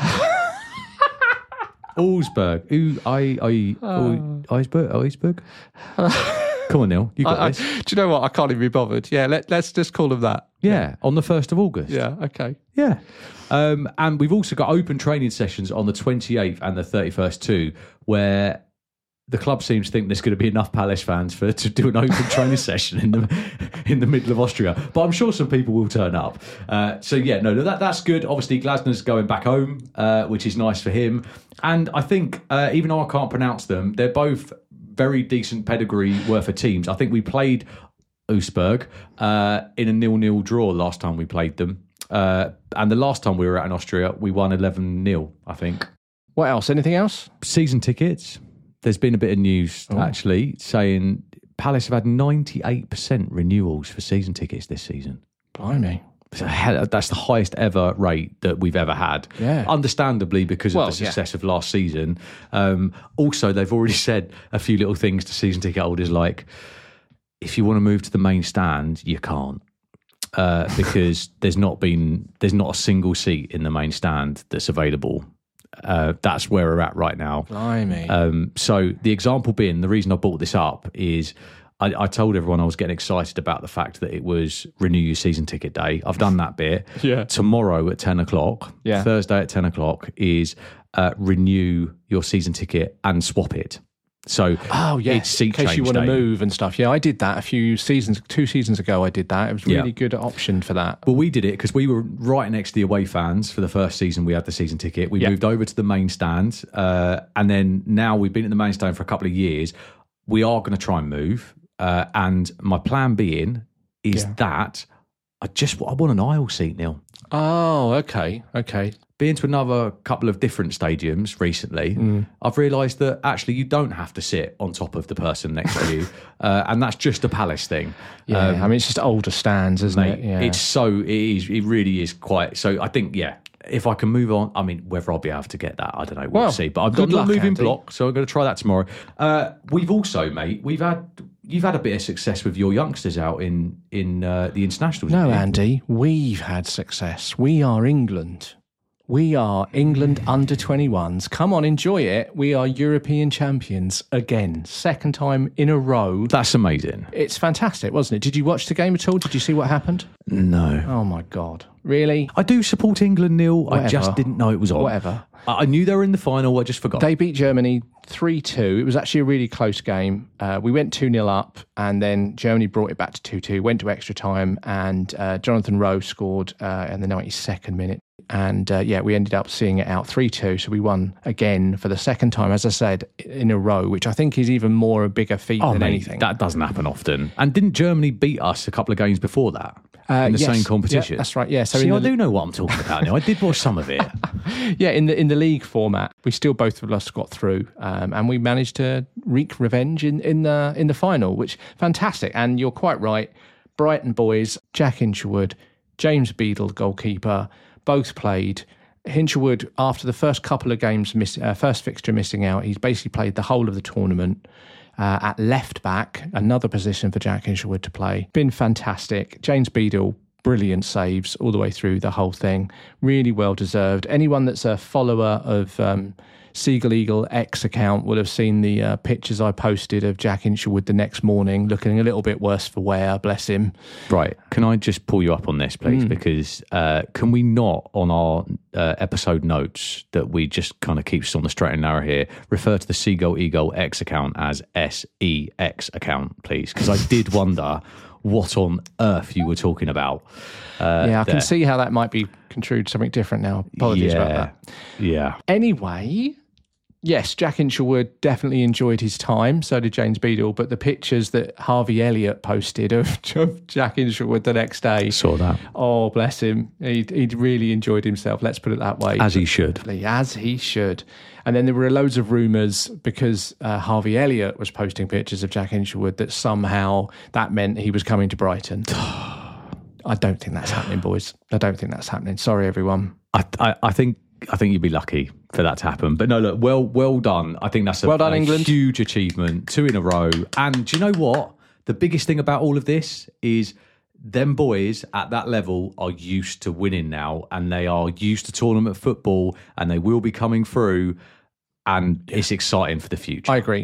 Augsburg. Augsburg? Come on, Neil. You got this. Do you know what? I can't even be bothered. Yeah, let's just call them that. Yeah, on the 1st of August. Yeah, okay. Yeah. And we've also got open training sessions on the 28th and the 31st too, where the club seems to think there's going to be enough Palace fans to do an open training session in the middle of Austria. But I'm sure some people will turn up. That's good. Obviously, Glasner's going back home, which is nice for him. And I think, even though I can't pronounce them, they're both very decent pedigree worth of teams. I think we played Augsburg in a 0-0 draw last time we played them. And the last time we were out in Austria, we won 11-0, I think. What else? Anything else? Season tickets. There's been a bit of news, actually, saying Palace have had 98% renewals for season tickets this season. Blimey. That's the highest ever rate that we've ever had. Yeah. Understandably, because of the success of last season. Also, they've already said a few little things to season ticket holders like, if you want to move to the main stand, you can't. Because there's not a single seat in the main stand that's available. That's where we're at right now. Blimey. So the example being, the reason I brought this up is I told everyone I was getting excited about the fact that it was Renew Your Season Ticket Day. I've done that bit. Yeah. Tomorrow at 10 o'clock, Thursday at 10 o'clock is Renew Your Season Ticket and Swap It. So it's seat change in case you want to day. move and stuff. Yeah, I did that 2 seasons ago. I did that. It was a really good option for that. Well, we did it because we were right next to the away fans for the first season. We had the season ticket. We moved over to the main stand, and then now we've been at the main stand for a couple of years. We are going to try and move, and my plan being is that I want an aisle seat, Neil. Oh, okay. Been to another couple of different stadiums recently, I've realised that actually you don't have to sit on top of the person next to you, and that's just a Palace thing. Yeah, I mean, it's just older stands, isn't it? Yeah. It really is quite. So I think, if I can move on, I mean, whether I'll be able to get that, I don't know. We'll see. But I'm not moving block, so I'm going to try that tomorrow. We've also, mate, you've had a bit of success with your youngsters out in the internationals. No, Andy, we've had success. We are England. We are England under 21s. Come on, enjoy it. We are European champions again. Second time in a row. That's amazing. It's fantastic, wasn't it? Did you watch the game at all? Did you see what happened? No. Oh, my God. Really? I do support England, Neil. Whatever. I just didn't know it was on. Whatever. I knew they were in the final. I just forgot. They beat Germany 3-2. It was actually a really close game. We went 2-0 up, and then Germany brought it back to 2-2, went to extra time, and Jonathan Rowe scored in the 92nd minute. And we ended up seeing it out 3-2. So we won again for the second time, as I said, in a row, which I think is even more a bigger feat than anything. That doesn't happen often. And didn't Germany beat us a couple of games before that? In the same competition? Yeah, that's right, yeah. So I do know what I'm talking about now. I did watch some of it. Yeah, in the league format, we still both of us got through, and we managed to wreak revenge in the final, which fantastic. And you're quite right, Brighton boys, Jack Inchwood, James Beadle, goalkeeper, both played. Hinshelwood, after the first couple of games, first fixture missing out, he's basically played the whole of the tournament at left back, another position for Jack Hinshelwood to play. Been fantastic. James Beadle, brilliant saves all the way through the whole thing. Really well deserved. Anyone that's a follower of Seagull Eagle X account will have seen the pictures I posted of Jack Hinshelwood the next morning, looking a little bit worse for wear, bless him. Right. Can I just pull you up on this, please? Because can we not, on our episode notes, that we just kind of keep us on the straight and narrow here, refer to the Seagull Eagle X account as SEX account, please? Because I did wonder what on earth you were talking about. I can see how that might be construed to something different now. Apologies about that. Yeah. Anyway, yes, Jack Hinshelwood definitely enjoyed his time. So did James Beadle. But the pictures that Harvey Elliott posted of Jack Hinshelwood the next day. Saw that. Oh, bless him. He'd really enjoyed himself. Let's put it that way. As he should. As he should. And then there were loads of rumours because Harvey Elliott was posting pictures of Jack Hinshelwood that somehow that meant he was coming to Brighton. I don't think that's happening, boys. I don't think that's happening. Sorry, everyone. I think you'd be lucky for that to happen. But no, look, well done. I think that's well done, England. Huge achievement, 2 in a row. And do you know what? The biggest thing about all of this is them boys at that level are used to winning now, and they are used to tournament football, and they will be coming through, and it's exciting for the future. I agree.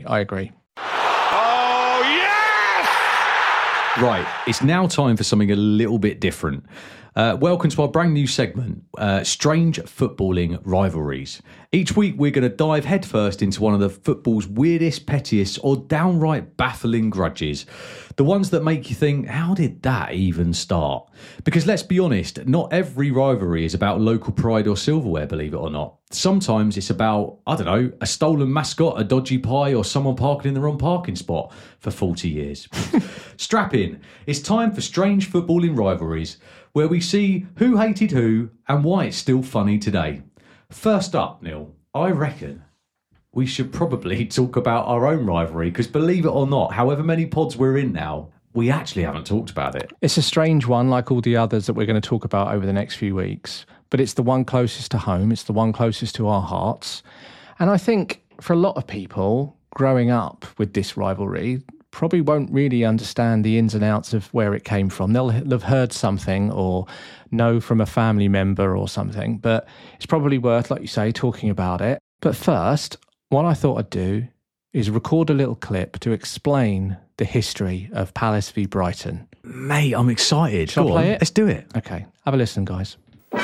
Oh, yes! Right, it's now time for something a little bit different. Welcome to our brand new segment, Strange Footballing Rivalries. Each week we're going to dive headfirst into one of the football's weirdest, pettiest or downright baffling grudges. The ones that make you think, how did that even start? Because let's be honest, not every rivalry is about local pride or silverware, believe it or not. Sometimes it's about, I don't know, a stolen mascot, a dodgy pie, or someone parking in the wrong parking spot for 40 years. Strap in. It's time for Strange Footballing Rivalries, where we see who hated who and why it's still funny today. First up, Neil, I reckon we should probably talk about our own rivalry, because believe it or not, however many pods we're in now, we actually haven't talked about it. It's a strange one, like all the others that we're going to talk about over the next few weeks, but it's the one closest to home. It's the one closest to our hearts. And I think for a lot of people growing up with this rivalry probably won't really understand the ins and outs of where it came from. They'll have heard something or know from a family member or something, but it's probably worth, like you say, talking about it. But first, what I thought I'd do is record a little clip to explain the history of Palace v Brighton. Mate, I'm excited. Shall I play it? Let's do it. Okay, have a listen, guys.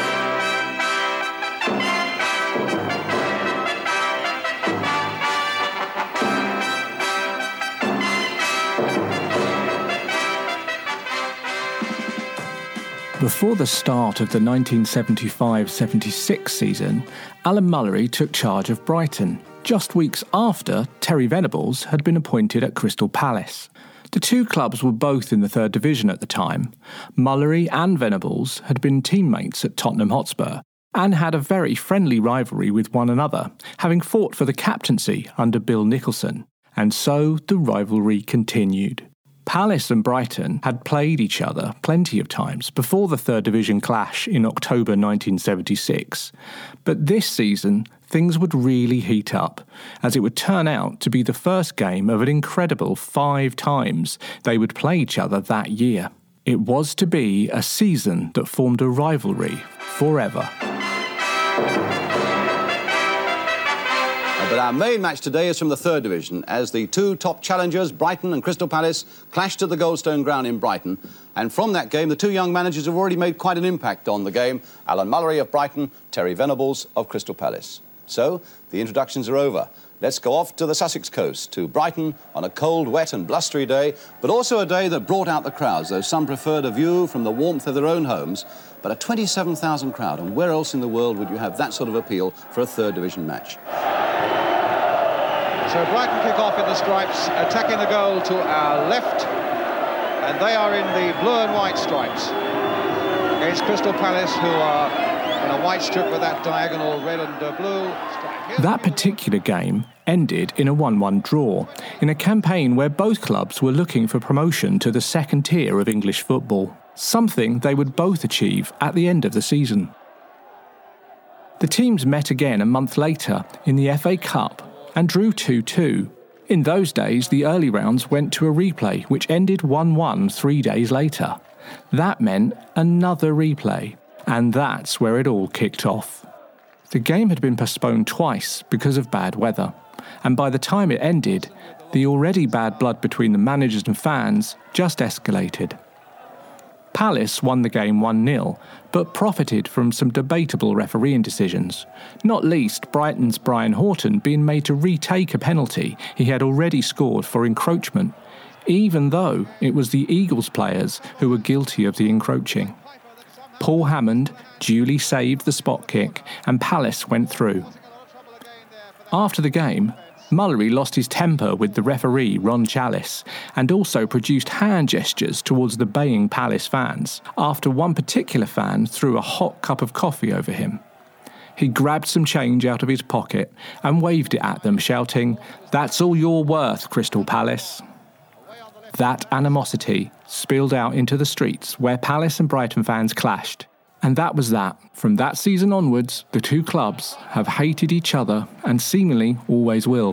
Before the start of the 1975-76 season, Alan Mullery took charge of Brighton, just weeks after Terry Venables had been appointed at Crystal Palace. The two clubs were both in the third division at the time. Mullery and Venables had been teammates at Tottenham Hotspur and had a very friendly rivalry with one another, having fought for the captaincy under Bill Nicholson. And so the rivalry continued. Palace and Brighton had played each other plenty of times before the third division clash in October 1976. But this season, things would really heat up, as it would turn out to be the first game of an incredible 5 times they would play each other that year. It was to be a season that formed a rivalry forever. But our main match today is from the third division, as the two top challengers, Brighton and Crystal Palace, clashed at the Goldstone Ground in Brighton. And from that game, the two young managers have already made quite an impact on the game. Alan Mullery of Brighton, Terry Venables of Crystal Palace. So, the introductions are over. Let's go off to the Sussex coast, to Brighton, on a cold, wet and blustery day, but also a day that brought out the crowds, though some preferred a view from the warmth of their own homes. But a 27,000 crowd, and where else in the world would you have that sort of appeal for a third division match? So Brighton kick off in the stripes, attacking the goal to our left, and they are in the blue and white stripes against Crystal Palace, who are in a white strip with that diagonal red and blue stripe. That particular game ended in a 1-1 draw, in a campaign where both clubs were looking for promotion to the second tier of English football. something they would both achieve at the end of the season. The teams met again a month later in the FA Cup and drew 2-2. In those days, the early rounds went to a replay, which ended 1-1 3 days later. That meant another replay, and that's where it all kicked off. The game had been postponed twice because of bad weather, and by the time it ended, the already bad blood between the managers and fans just escalated. Palace won the game 1-0, but profited from some debatable refereeing decisions, not least Brighton's Brian Horton being made to retake a penalty he had already scored for encroachment, even though it was the Eagles players who were guilty of the encroaching. Paul Hammond duly saved the spot kick and Palace went through. After the game, Mullery lost his temper with the referee Ron Chalice and also produced hand gestures towards the baying Palace fans after one particular fan threw a hot cup of coffee over him. He grabbed some change out of his pocket and waved it at them, shouting, "That's all you're worth, Crystal Palace." That animosity spilled out into the streets where Palace and Brighton fans clashed. And that was that. From that season onwards, the two clubs have hated each other and seemingly always will.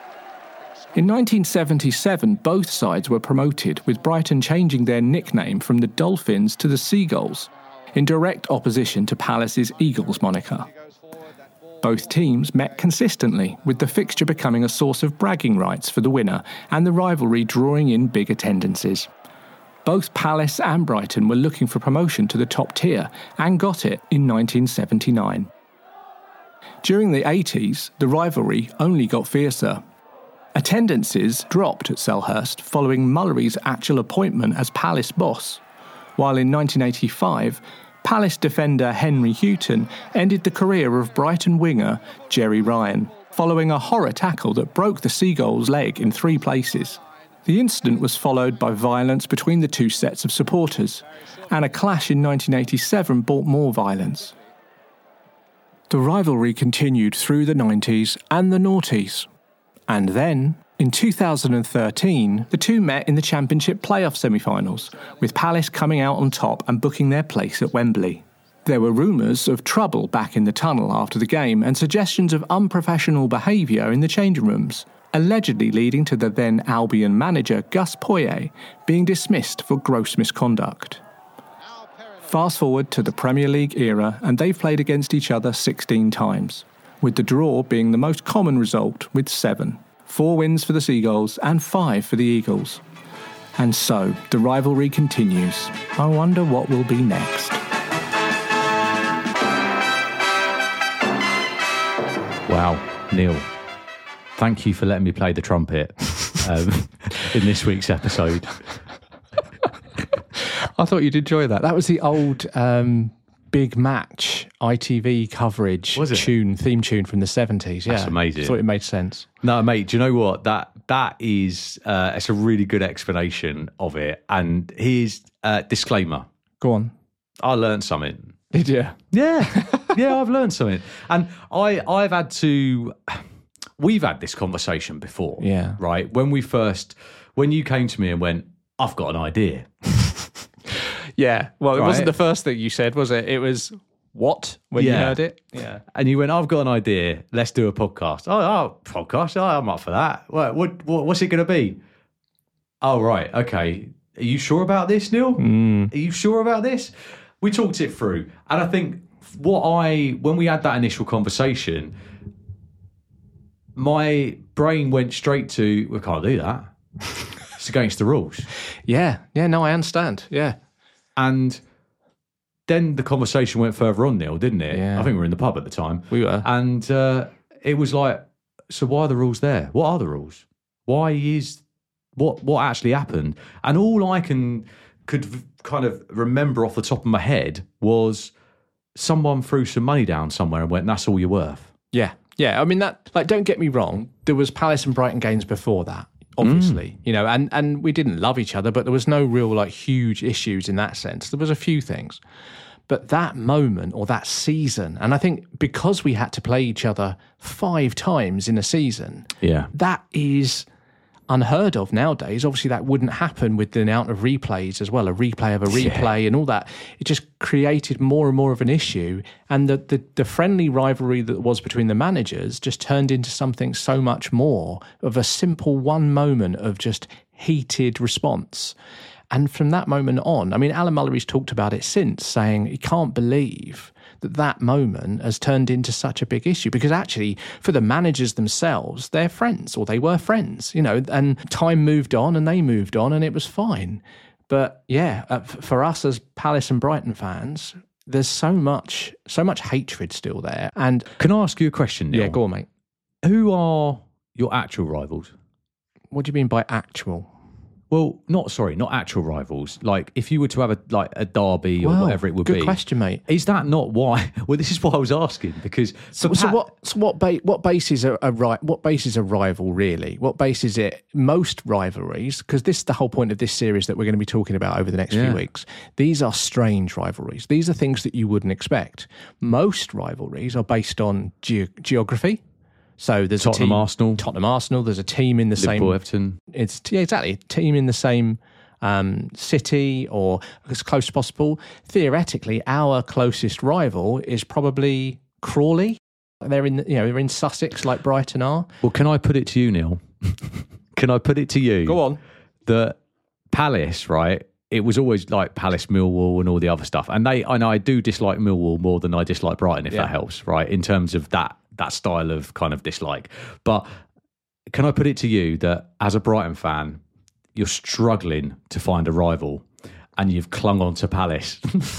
In 1977, both sides were promoted, with Brighton changing their nickname from the Dolphins to the Seagulls, in direct opposition to Palace's Eagles moniker. Both teams met consistently, with the fixture becoming a source of bragging rights for the winner and the rivalry drawing in big attendances. Both Palace and Brighton were looking for promotion to the top tier and got it in 1979. During the 80s, the rivalry only got fiercer. Attendances dropped at Selhurst following Mullery's actual appointment as Palace boss, while in 1985, Palace defender Henry Houghton ended the career of Brighton winger Jerry Ryan, following a horror tackle that broke the Seagull's leg in 3 places. The incident was followed by violence between the two sets of supporters, and a clash in 1987 brought more violence. The rivalry continued through the 90s and the noughties. And then, in 2013, the two met in the Championship playoff semi-finals, with Palace coming out on top and booking their place at Wembley. There were rumours of trouble back in the tunnel after the game and suggestions of unprofessional behaviour in the changing rooms, allegedly leading to the then Albion manager Gus Poyet being dismissed for gross misconduct. Fast forward to the Premier League era and they've played against each other 16 times, with the draw being the most common result with 7. 4 wins for the Seagulls and 5 for the Eagles. And so, the rivalry continues. I wonder what will be next. Wow, Neil. Thank you for letting me play the trumpet in this week's episode. I thought you'd enjoy that. That was the old Big Match ITV coverage theme tune from the 70s. Yeah, that's amazing. I thought it made sense. No, mate, do you know what? That is it's a really good explanation of it. And here's disclaimer. Go on. I learned something. Did you? Yeah. Yeah, I've learned something. And I've had to... We've had this conversation before, right? When you came to me and went, I've got an idea. Yeah, well, it wasn't the first thing you said, was it? It was, what, when you heard it? Yeah. And you went, I've got an idea, let's do a podcast. Oh, podcast? Oh, I'm up for that. What's it going to be? Oh, right, okay. Are you sure about this, Neil? Are you sure about this? We talked it through. And I think when we had that initial conversation... my brain went straight to, we can't do that. It's against the rules. Yeah, no, I understand. Yeah. And then the conversation went further on, Neil, didn't it? Yeah. I think we were in the pub at the time. We were. And it was like, so why are the rules there? What are the rules? Why is, what actually happened? And all I could kind of remember off the top of my head was someone threw some money down somewhere and went, that's all you're worth. Yeah. Yeah, I mean, that, like, don't get me wrong, there was Palace and Brighton games before that, obviously, you know, and we didn't love each other, but there was no real, like, huge issues in that sense. There was a few things. But that moment or that season, and I think because we had to play each other 5 times in a season, that is, unheard of nowadays. Obviously, that wouldn't happen with the amount of replays as well, a replay of a replay and all that. It just created more and more of an issue. And the friendly rivalry that was between the managers just turned into something so much more of a simple one moment of just heated response. And from that moment on, I mean, Alan Mullery's talked about it since, saying he can't believe that moment has turned into such a big issue, because actually for the managers themselves, they're friends, or they were friends, and time moved on and they moved on and it was fine. But for us as Palace and Brighton fans, there's so much hatred still there. And can I ask you a question, Neil? Yeah, go on, mate. Who are your actual rivals? What do you mean by actual? Well, not actual rivals. Like, if you were to have a derby or whatever it would be. Good question, mate. Is that not why? Well, this is what I was asking, because what base is a rival really? What base is it? Most rivalries, because this is the whole point of this series that we're going to be talking about over the next few weeks. These are strange rivalries. These are things that you wouldn't expect. Most rivalries are based on geography. So there's Tottenham Arsenal. There's a team in the Liverpool, Everton. Exactly. A team in the same city or as close as possible. Theoretically, our closest rival is probably Crawley. They're in Sussex, like Brighton are. Well, can I put it to you, Neil? Can I put it to you? Go on. That Palace, right? It was always like Palace, Millwall, and all the other stuff. And I do dislike Millwall more than I dislike Brighton, if that helps, right? In terms of that style of kind of dislike. But can I put it to you that as a Brighton fan, you're struggling to find a rival and you've clung on to Palace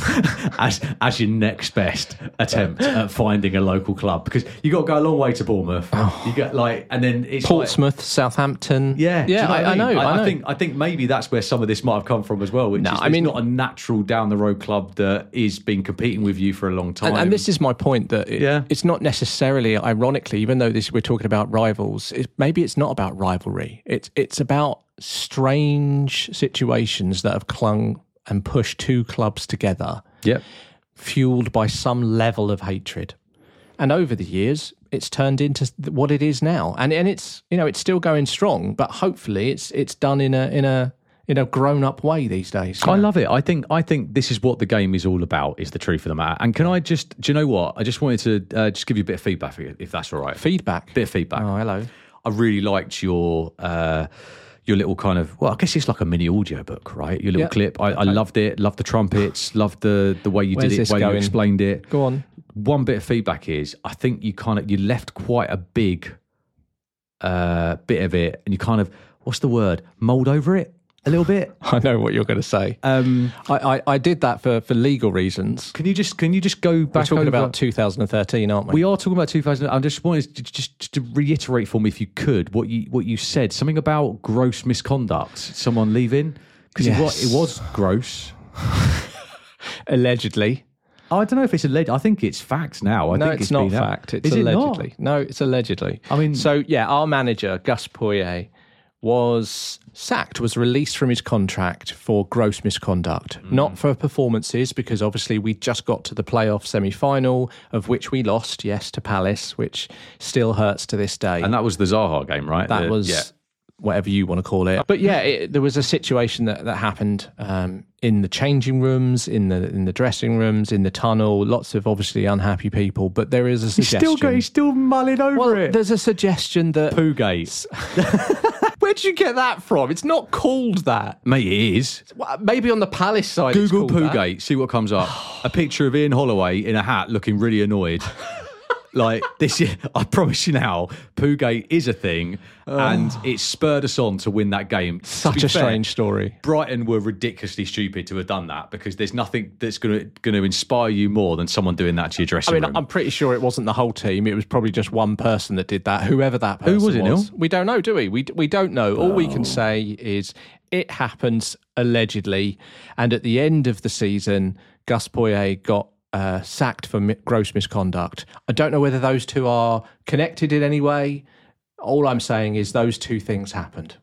as your next best attempt at finding a local club, because you got to go a long way to Bournemouth. You get and then it's Portsmouth, Southampton. Yeah, I know. I think maybe that's where some of this might have come from as well. Which is not a natural down the road club that is been competing with you for a long time. And this is my point, that it's not necessarily, ironically, even though we're talking about rivals, maybe it's not about rivalry. It's about strange situations that have clung and pushed two clubs together, fueled by some level of hatred. And over the years, it's turned into what it is now. And it's it's still going strong, but hopefully it's done in a grown-up way these days. I love it. I think this is what the game is all about, is the truth of the matter. And can I do you know what? I just wanted to just give you a bit of feedback, if that's all right. Feedback? Bit of feedback. Oh, hello. I really liked your little kind of, I guess it's like a mini audio book, right? Your little clip. I loved it. Loved the trumpets. Loved the way you did it, the way you explained it. Go on. One bit of feedback is, I think you left quite a big bit of it, and you kind of, what's the word? Mould over it a little bit. I know what you're going to say. I did that for legal reasons. Can you just go back? We're talking about 2013, aren't we? We are talking about 2000. I just wanted to reiterate for me, if you could, what you said. Something about gross misconduct. Someone leaving, because it was gross. Allegedly. I don't know if it's alleged. I think it's fact now. I think it's not fact. It's allegedly. It no, it's allegedly. I mean, so our manager Gus Poyet was sacked, was released from his contract for gross misconduct, not for performances, because obviously we just got to the playoff semi-final, of which we lost, to Palace, which still hurts to this day. And that was the Zaha game, right? That was whatever you want to call it. But there was a situation that happened in the changing rooms, in the dressing rooms, in the tunnel. Lots of obviously unhappy people. But there is a suggestion. He's still mulling over it. There's a suggestion that Poogate. Where'd you get that from? It's not called that. Mate, it is. Well, maybe on the Palace side. Google it's called Poogate, see what comes up. A picture of Ian Holloway in a hat looking really annoyed. Like, this, I promise you now, Poogate is a thing, and it spurred us on to win that game. Such a strange story. Brighton were ridiculously stupid to have done that, because there's nothing that's going to inspire you more than someone doing that to your dressing room. I'm pretty sure it wasn't the whole team. It was probably just one person that did that, whoever that person was. Who was it, Neil? We don't know, do we? We don't know. All we can say is it happens allegedly, and at the end of the season, Gus Poyet got sacked for gross misconduct. I don't know whether those two are connected in any way. All I'm saying is those two things happened.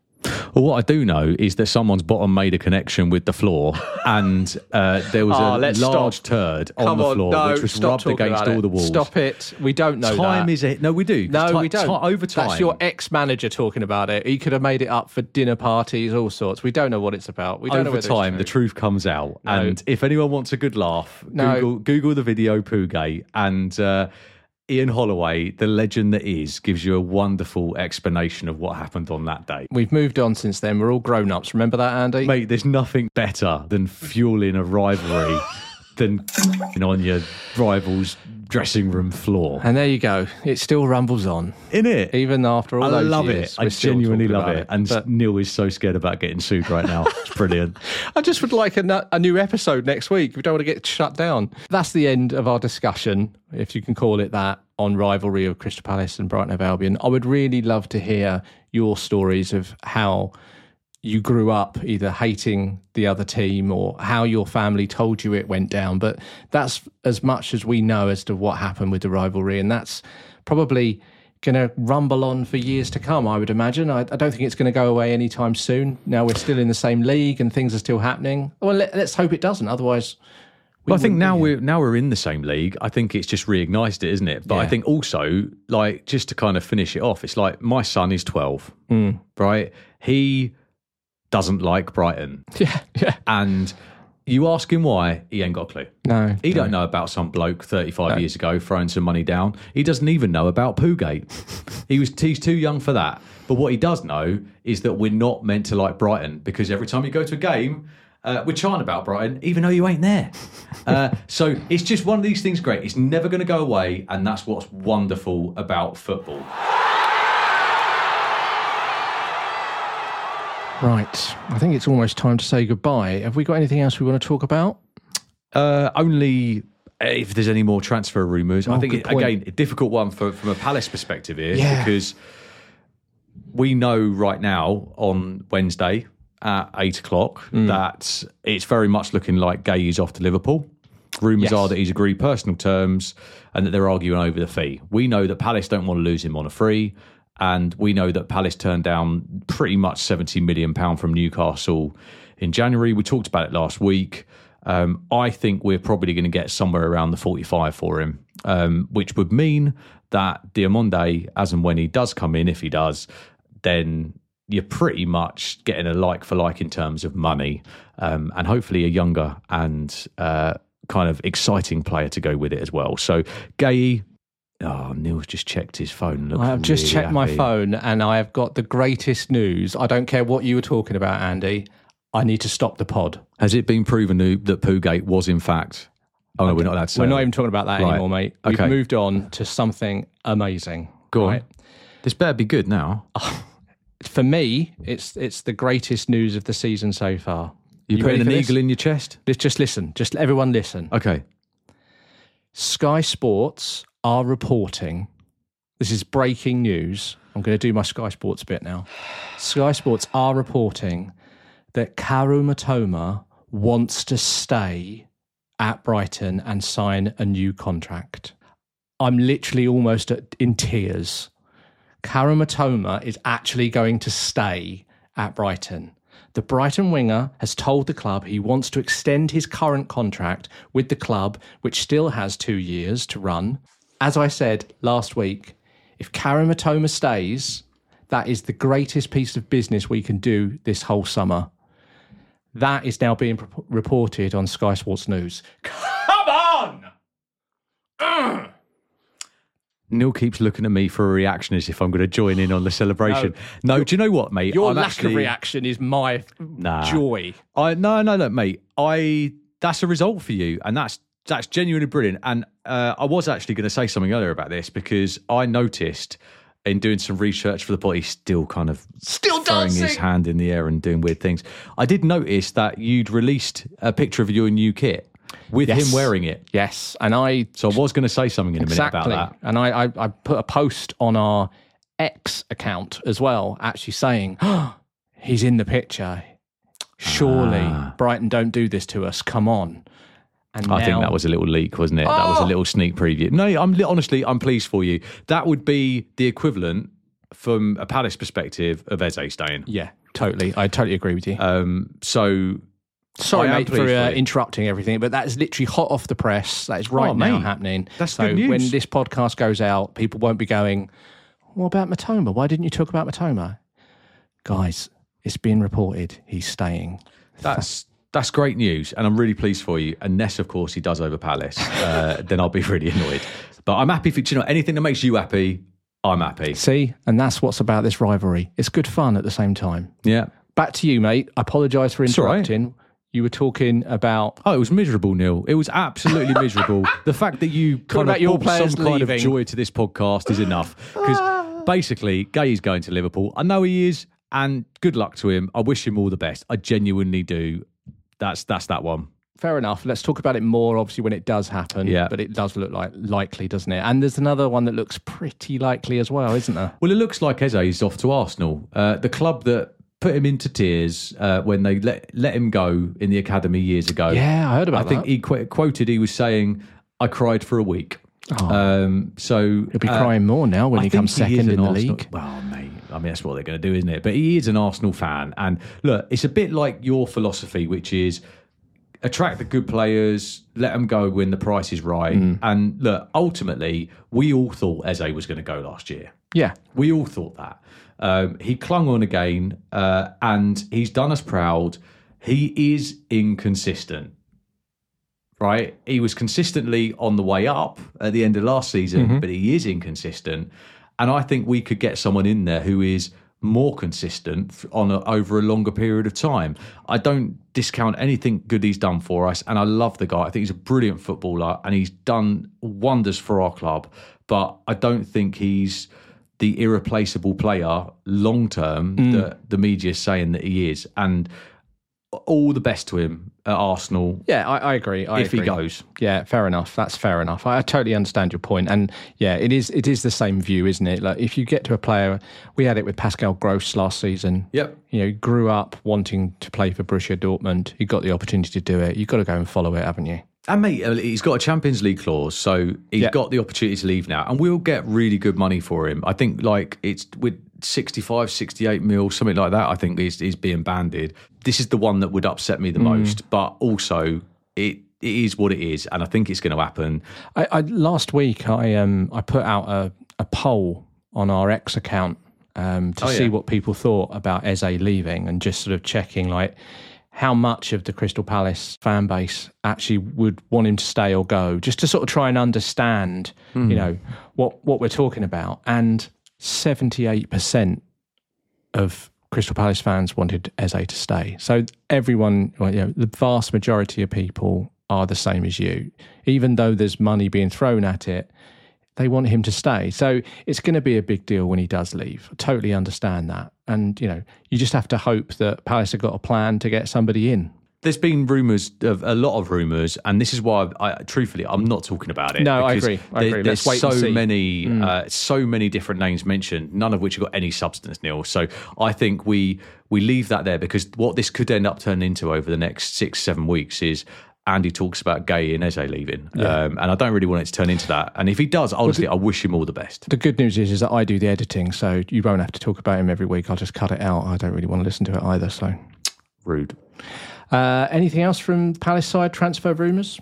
Well, what I do know is that someone's bottom made a connection with the floor, and there was a large turd on the floor which was rubbed against all the walls. Stop it. We don't know Time that. is it? No, we do. No, we don't. Over time. That's your ex-manager talking about it. He could have made it up for dinner parties, all sorts. We don't know what it's about. We don't know over time, the truth comes out. No. And if anyone wants a good laugh, Google the video Poogate, and Ian Holloway, the legend that is, gives you a wonderful explanation of what happened on that day. We've moved on since then. We're all grown-ups. Remember that, Andy? Mate, there's nothing better than fueling a rivalry than on your rival's dressing room floor. And there you go. It still rumbles on. Innit? Even after all those years. I love it. I genuinely love it. And Neil is so scared about getting sued right now. It's brilliant. I just would like a new episode next week. We don't want to get shut down. That's the end of our discussion, if you can call it that, on rivalry of Crystal Palace and Brighton & Hove Albion. I would really love to hear your stories of how you grew up either hating the other team or how your family told you it went down. But that's as much as we know as to what happened with the rivalry. And that's probably going to rumble on for years to come, I would imagine. I don't think it's going to go away anytime soon. Now we're still in the same league and things are still happening. Well, let's hope it doesn't. Otherwise... Well, I think now we're in the same league. I think it's just reignited it, isn't it? But I think also, like, just to kind of finish it off, it's like my son is 12, right? He doesn't like Brighton. Yeah. And you ask him why, he ain't got a clue. No. He don't know about some bloke 35 years ago throwing some money down. He doesn't even know about Poogate. He's too young for that. But what he does know is that we're not meant to like Brighton, because every time you go to a game, we're chanting about Brighton, even though you ain't there. So it's just one of these things great. It's never going to go away, and that's what's wonderful about football. Right. I think it's almost time to say goodbye. Have we got anything else we want to talk about? Only if there's any more transfer rumours. I think, again, a difficult one from a Palace perspective here, because we know right now on Wednesday at 8:00 that it's very much looking like Gay is off to Liverpool. Rumours are that he's agreed personal terms and that they're arguing over the fee. We know that Palace don't want to lose him on a free, and we know that Palace turned down pretty much £70 million from Newcastle in January. We talked about it last week. I think we're probably going to get somewhere around the 45 for him, which would mean that Diamonde, as and when he does come in, if he does, then you're pretty much getting a like for like in terms of money, and hopefully a younger and kind of exciting player to go with it as well. So Gay, Neil's just checked his phone. I have just checked my phone and I have got the greatest news. I don't care what you were talking about, Andy. I need to stop the pod. Has it been proven that Poogate was in fact... Oh, no, we're not allowed to say We're not even talking about that anymore, mate. We've moved on to something amazing. Go on. This better be good now. For me, it's the greatest news of the season so far. You putting an eagle in your chest? Just listen. Just everyone listen. Okay. Sky Sports are reporting, this is breaking news. I'm going to do my Sky Sports bit now. Sky Sports are reporting that Kaoru Mitoma wants to stay at Brighton and sign a new contract. I'm literally almost in tears. Kaoru Mitoma is actually going to stay at Brighton. The Brighton winger has told the club he wants to extend his current contract with the club, which still has 2 years to run. As I said last week, if Kaoru Mitoma stays, that is the greatest piece of business we can do this whole summer. That is now being reported on Sky Sports News. Come on! Neil keeps looking at me for a reaction as if I'm going to join in on the celebration. No, do you know what, mate? Your lack of reaction is my joy. Look, mate. That's a result for you, and that's genuinely brilliant. And I was actually going to say something earlier about this because I noticed in doing some research for the pod, he's still kind of throwing his hand in the air and doing weird things. I did notice that you'd released a picture of your new kit. With him wearing it. Yes. So I was going to say something in a minute about that. And I put a post on our X account as well, actually saying, he's in the picture. Surely Brighton don't do this to us. Come on. And I think that was a little leak, wasn't it? That was a little sneak preview. No, I'm pleased for you. That would be the equivalent from a Palace perspective of Eze staying. Yeah. Totally. I totally agree with you. Sorry, mate, for interrupting everything, but that is literally hot off the press. That is right now happening. That's good news. When this podcast goes out, people won't be going, what about Matoma? Why didn't you talk about Matoma? Guys, it's been reported he's staying. That's great news, and I'm really pleased for you. Unless, of course, he does over Palace, then I'll be really annoyed. But I'm happy for anything that makes you happy, I'm happy. See, and that's what's about this rivalry. It's good fun at the same time. Yeah. Back to you, mate. I apologise for interrupting. Right. You were talking about... Oh, it was miserable, Neil. It was absolutely miserable. The fact that you kind of brought some kind of joy to this podcast is enough. Because basically, Gay's going to Liverpool. I know he is, and good luck to him. I wish him all the best. I genuinely do. That's that one. Fair enough. Let's talk about it more, obviously, when it does happen. Yeah. But it does look likely, doesn't it? And there's another one that looks pretty likely as well, isn't there? Well, it looks like Eze is off to Arsenal. The club that put him into tears when they let him go in the academy years ago. Yeah, I heard about that. I think he quoted, he was saying, I cried for a week. So he'll be crying more now when he comes second in the league. Well, mate, I mean, that's what they're going to do, isn't it? But he is an Arsenal fan. And look, it's a bit like your philosophy, which is attract the good players, let them go when the price is right. And look, ultimately, we all thought Eze was going to go last year. Yeah. We all thought that. He clung on again, and he's done us proud. He is inconsistent, right? He was consistently on the way up at the end of last season, but he is inconsistent. And I think we could get someone in there who is more consistent over a longer period of time. I don't discount anything good he's done for us, and I love the guy. I think he's a brilliant footballer, and he's done wonders for our club. But I don't think he's the irreplaceable player long term that the media is saying that he is. And all the best to him at Arsenal. Yeah, I agree. If he goes. Yeah, fair enough. That's fair enough. I totally understand your point. And yeah, it is the same view, isn't it? Like if you get to a player, we had it with Pascal Gross last season. Yep. You know, he grew up wanting to play for Borussia Dortmund. He got the opportunity to do it. You've got to go and follow it, haven't you? And mate, he's got a Champions League clause, so he's got the opportunity to leave now. And we'll get really good money for him. I think like it's with 65, 68 mil, something like that, I think is being banded. This is the one that would upset me the most, but also it is what it is, and I think it's going to happen. Last week, I put out a poll on our X account to see what people thought about Eze leaving, and just sort of checking like how much of the Crystal Palace fan base actually would want him to stay or go, just to sort of try and understand, you know, what we're talking about. And 78% of Crystal Palace fans wanted Eze to stay. So everyone, well, you know, the vast majority of people are the same as you. Even though there's money being thrown at it, they want him to stay. So it's going to be a big deal when he does leave. I totally understand that. And, you know, you just have to hope that Palace have got a plan to get somebody in. There's been a lot of rumours, and this is why, truthfully, I'm not talking about it. No, I agree. There's so many different names mentioned, none of which have got any substance, Neil. So I think we leave that there, because what this could end up turning into over the next 6-7 weeks is Andy talks about Gay and Eze leaving. Yeah. And I don't really want it to turn into that. And if he does, honestly, I wish him all the best. The good news is that I do the editing, so you won't have to talk about him every week. I'll just cut it out. I don't really want to listen to it either. So rude. Anything else from Palace side, transfer rumours?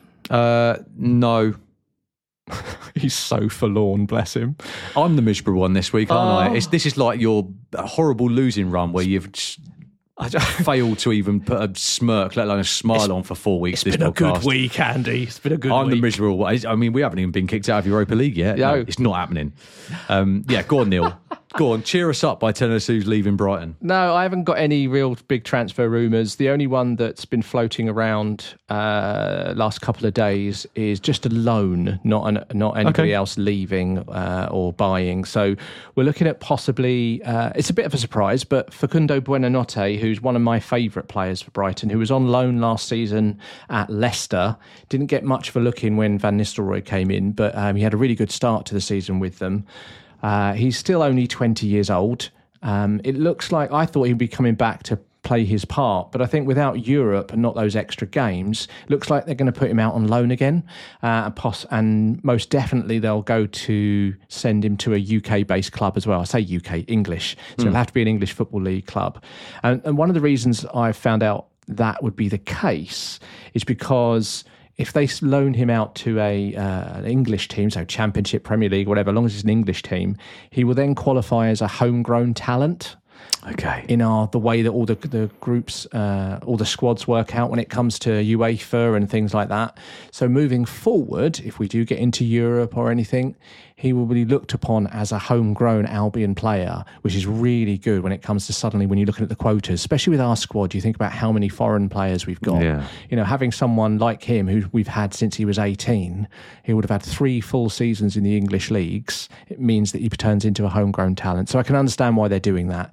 No. He's so forlorn, bless him. I'm the miserable one this week, aren't I? This is like your horrible losing run where you've failed to even put a smirk, let alone a smile on for 4 weeks. It's been a good week, Andy. It's been a good week. I'm the miserable one. I mean, we haven't even been kicked out of Europa League yet. No, it's not happening. Go on, Neil. Go on, cheer us up by telling us who's leaving Brighton. No, I haven't got any real big transfer rumours. The only one that's been floating around last couple of days is just a loan, not anybody else leaving or buying. So we're looking at possibly, it's a bit of a surprise, but Facundo Buonanotte, who's one of my favourite players for Brighton, who was on loan last season at Leicester, didn't get much of a look in when Van Nistelrooy came in, but he had a really good start to the season with them. He's still only 20 years old. It looks like I thought he'd be coming back to play his part. But I think without Europe and not those extra games, looks like they're going to put him out on loan again. And most definitely they'll go to send him to a UK-based club as well. I say UK, English. So it'll have to be an English Football League club. And one of the reasons I found out that would be the case is because if they loan him out to an English team, so Championship, Premier League, whatever, as long as it's an English team, he will then qualify as a homegrown talent. Okay. In the way that all the groups, all the squads work out when it comes to UEFA and things like that. So moving forward, if we do get into Europe or anything, he will be looked upon as a homegrown Albion player, which is really good when it comes to suddenly when you're looking at the quotas, especially with our squad. You think about how many foreign players we've got. Yeah. You know, having someone like him who we've had since he was 18, he would have had 3 full seasons in the English leagues. It means that he turns into a homegrown talent. So I can understand why they're doing that.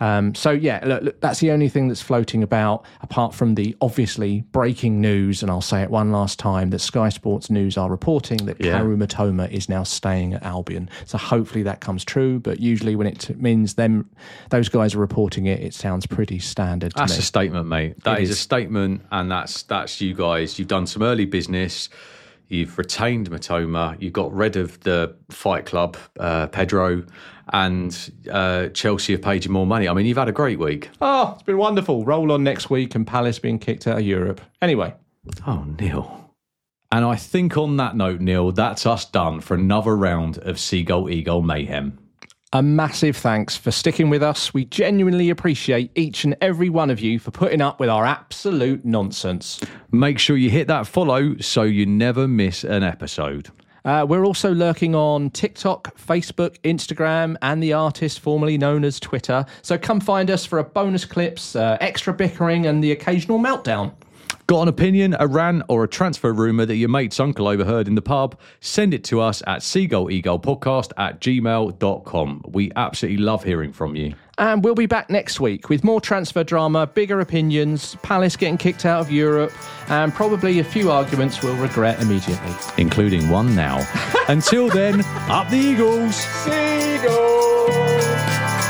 Look, that's the only thing that's floating about, apart from the obviously breaking news, and I'll say it one last time, that Sky Sports News are reporting that Kaoru Mitoma is now staying at Albion. So hopefully that comes true, but usually when it means those guys are reporting it, it sounds pretty standard to me. That's a statement, mate. That is a statement, and that's you guys. You've done some early business. You've retained Mitoma. You got rid of the Fight Club, Pedro, and Chelsea have paid you more money. I mean, you've had a great week. Oh, it's been wonderful. Roll on next week and Palace being kicked out of Europe. Anyway. Oh, Neil. And I think on that note, Neil, that's us done for another round of Seagull Eagle Mayhem. A massive thanks for sticking with us. We genuinely appreciate each and every one of you for putting up with our absolute nonsense. Make sure you hit that follow so you never miss an episode. We're also lurking on TikTok, Facebook, Instagram, and the artist formerly known as Twitter. So come find us for a bonus clips, extra bickering, and the occasional meltdown. Got an opinion, a rant, or a transfer rumour that your mate's uncle overheard in the pub? Send it to us at seagulleaglepodcast@gmail.com. We absolutely love hearing from you. And we'll be back next week with more transfer drama, bigger opinions, Palace getting kicked out of Europe, and probably a few arguments we'll regret immediately. Including one now. Until then, up the Eagles! Seagulls!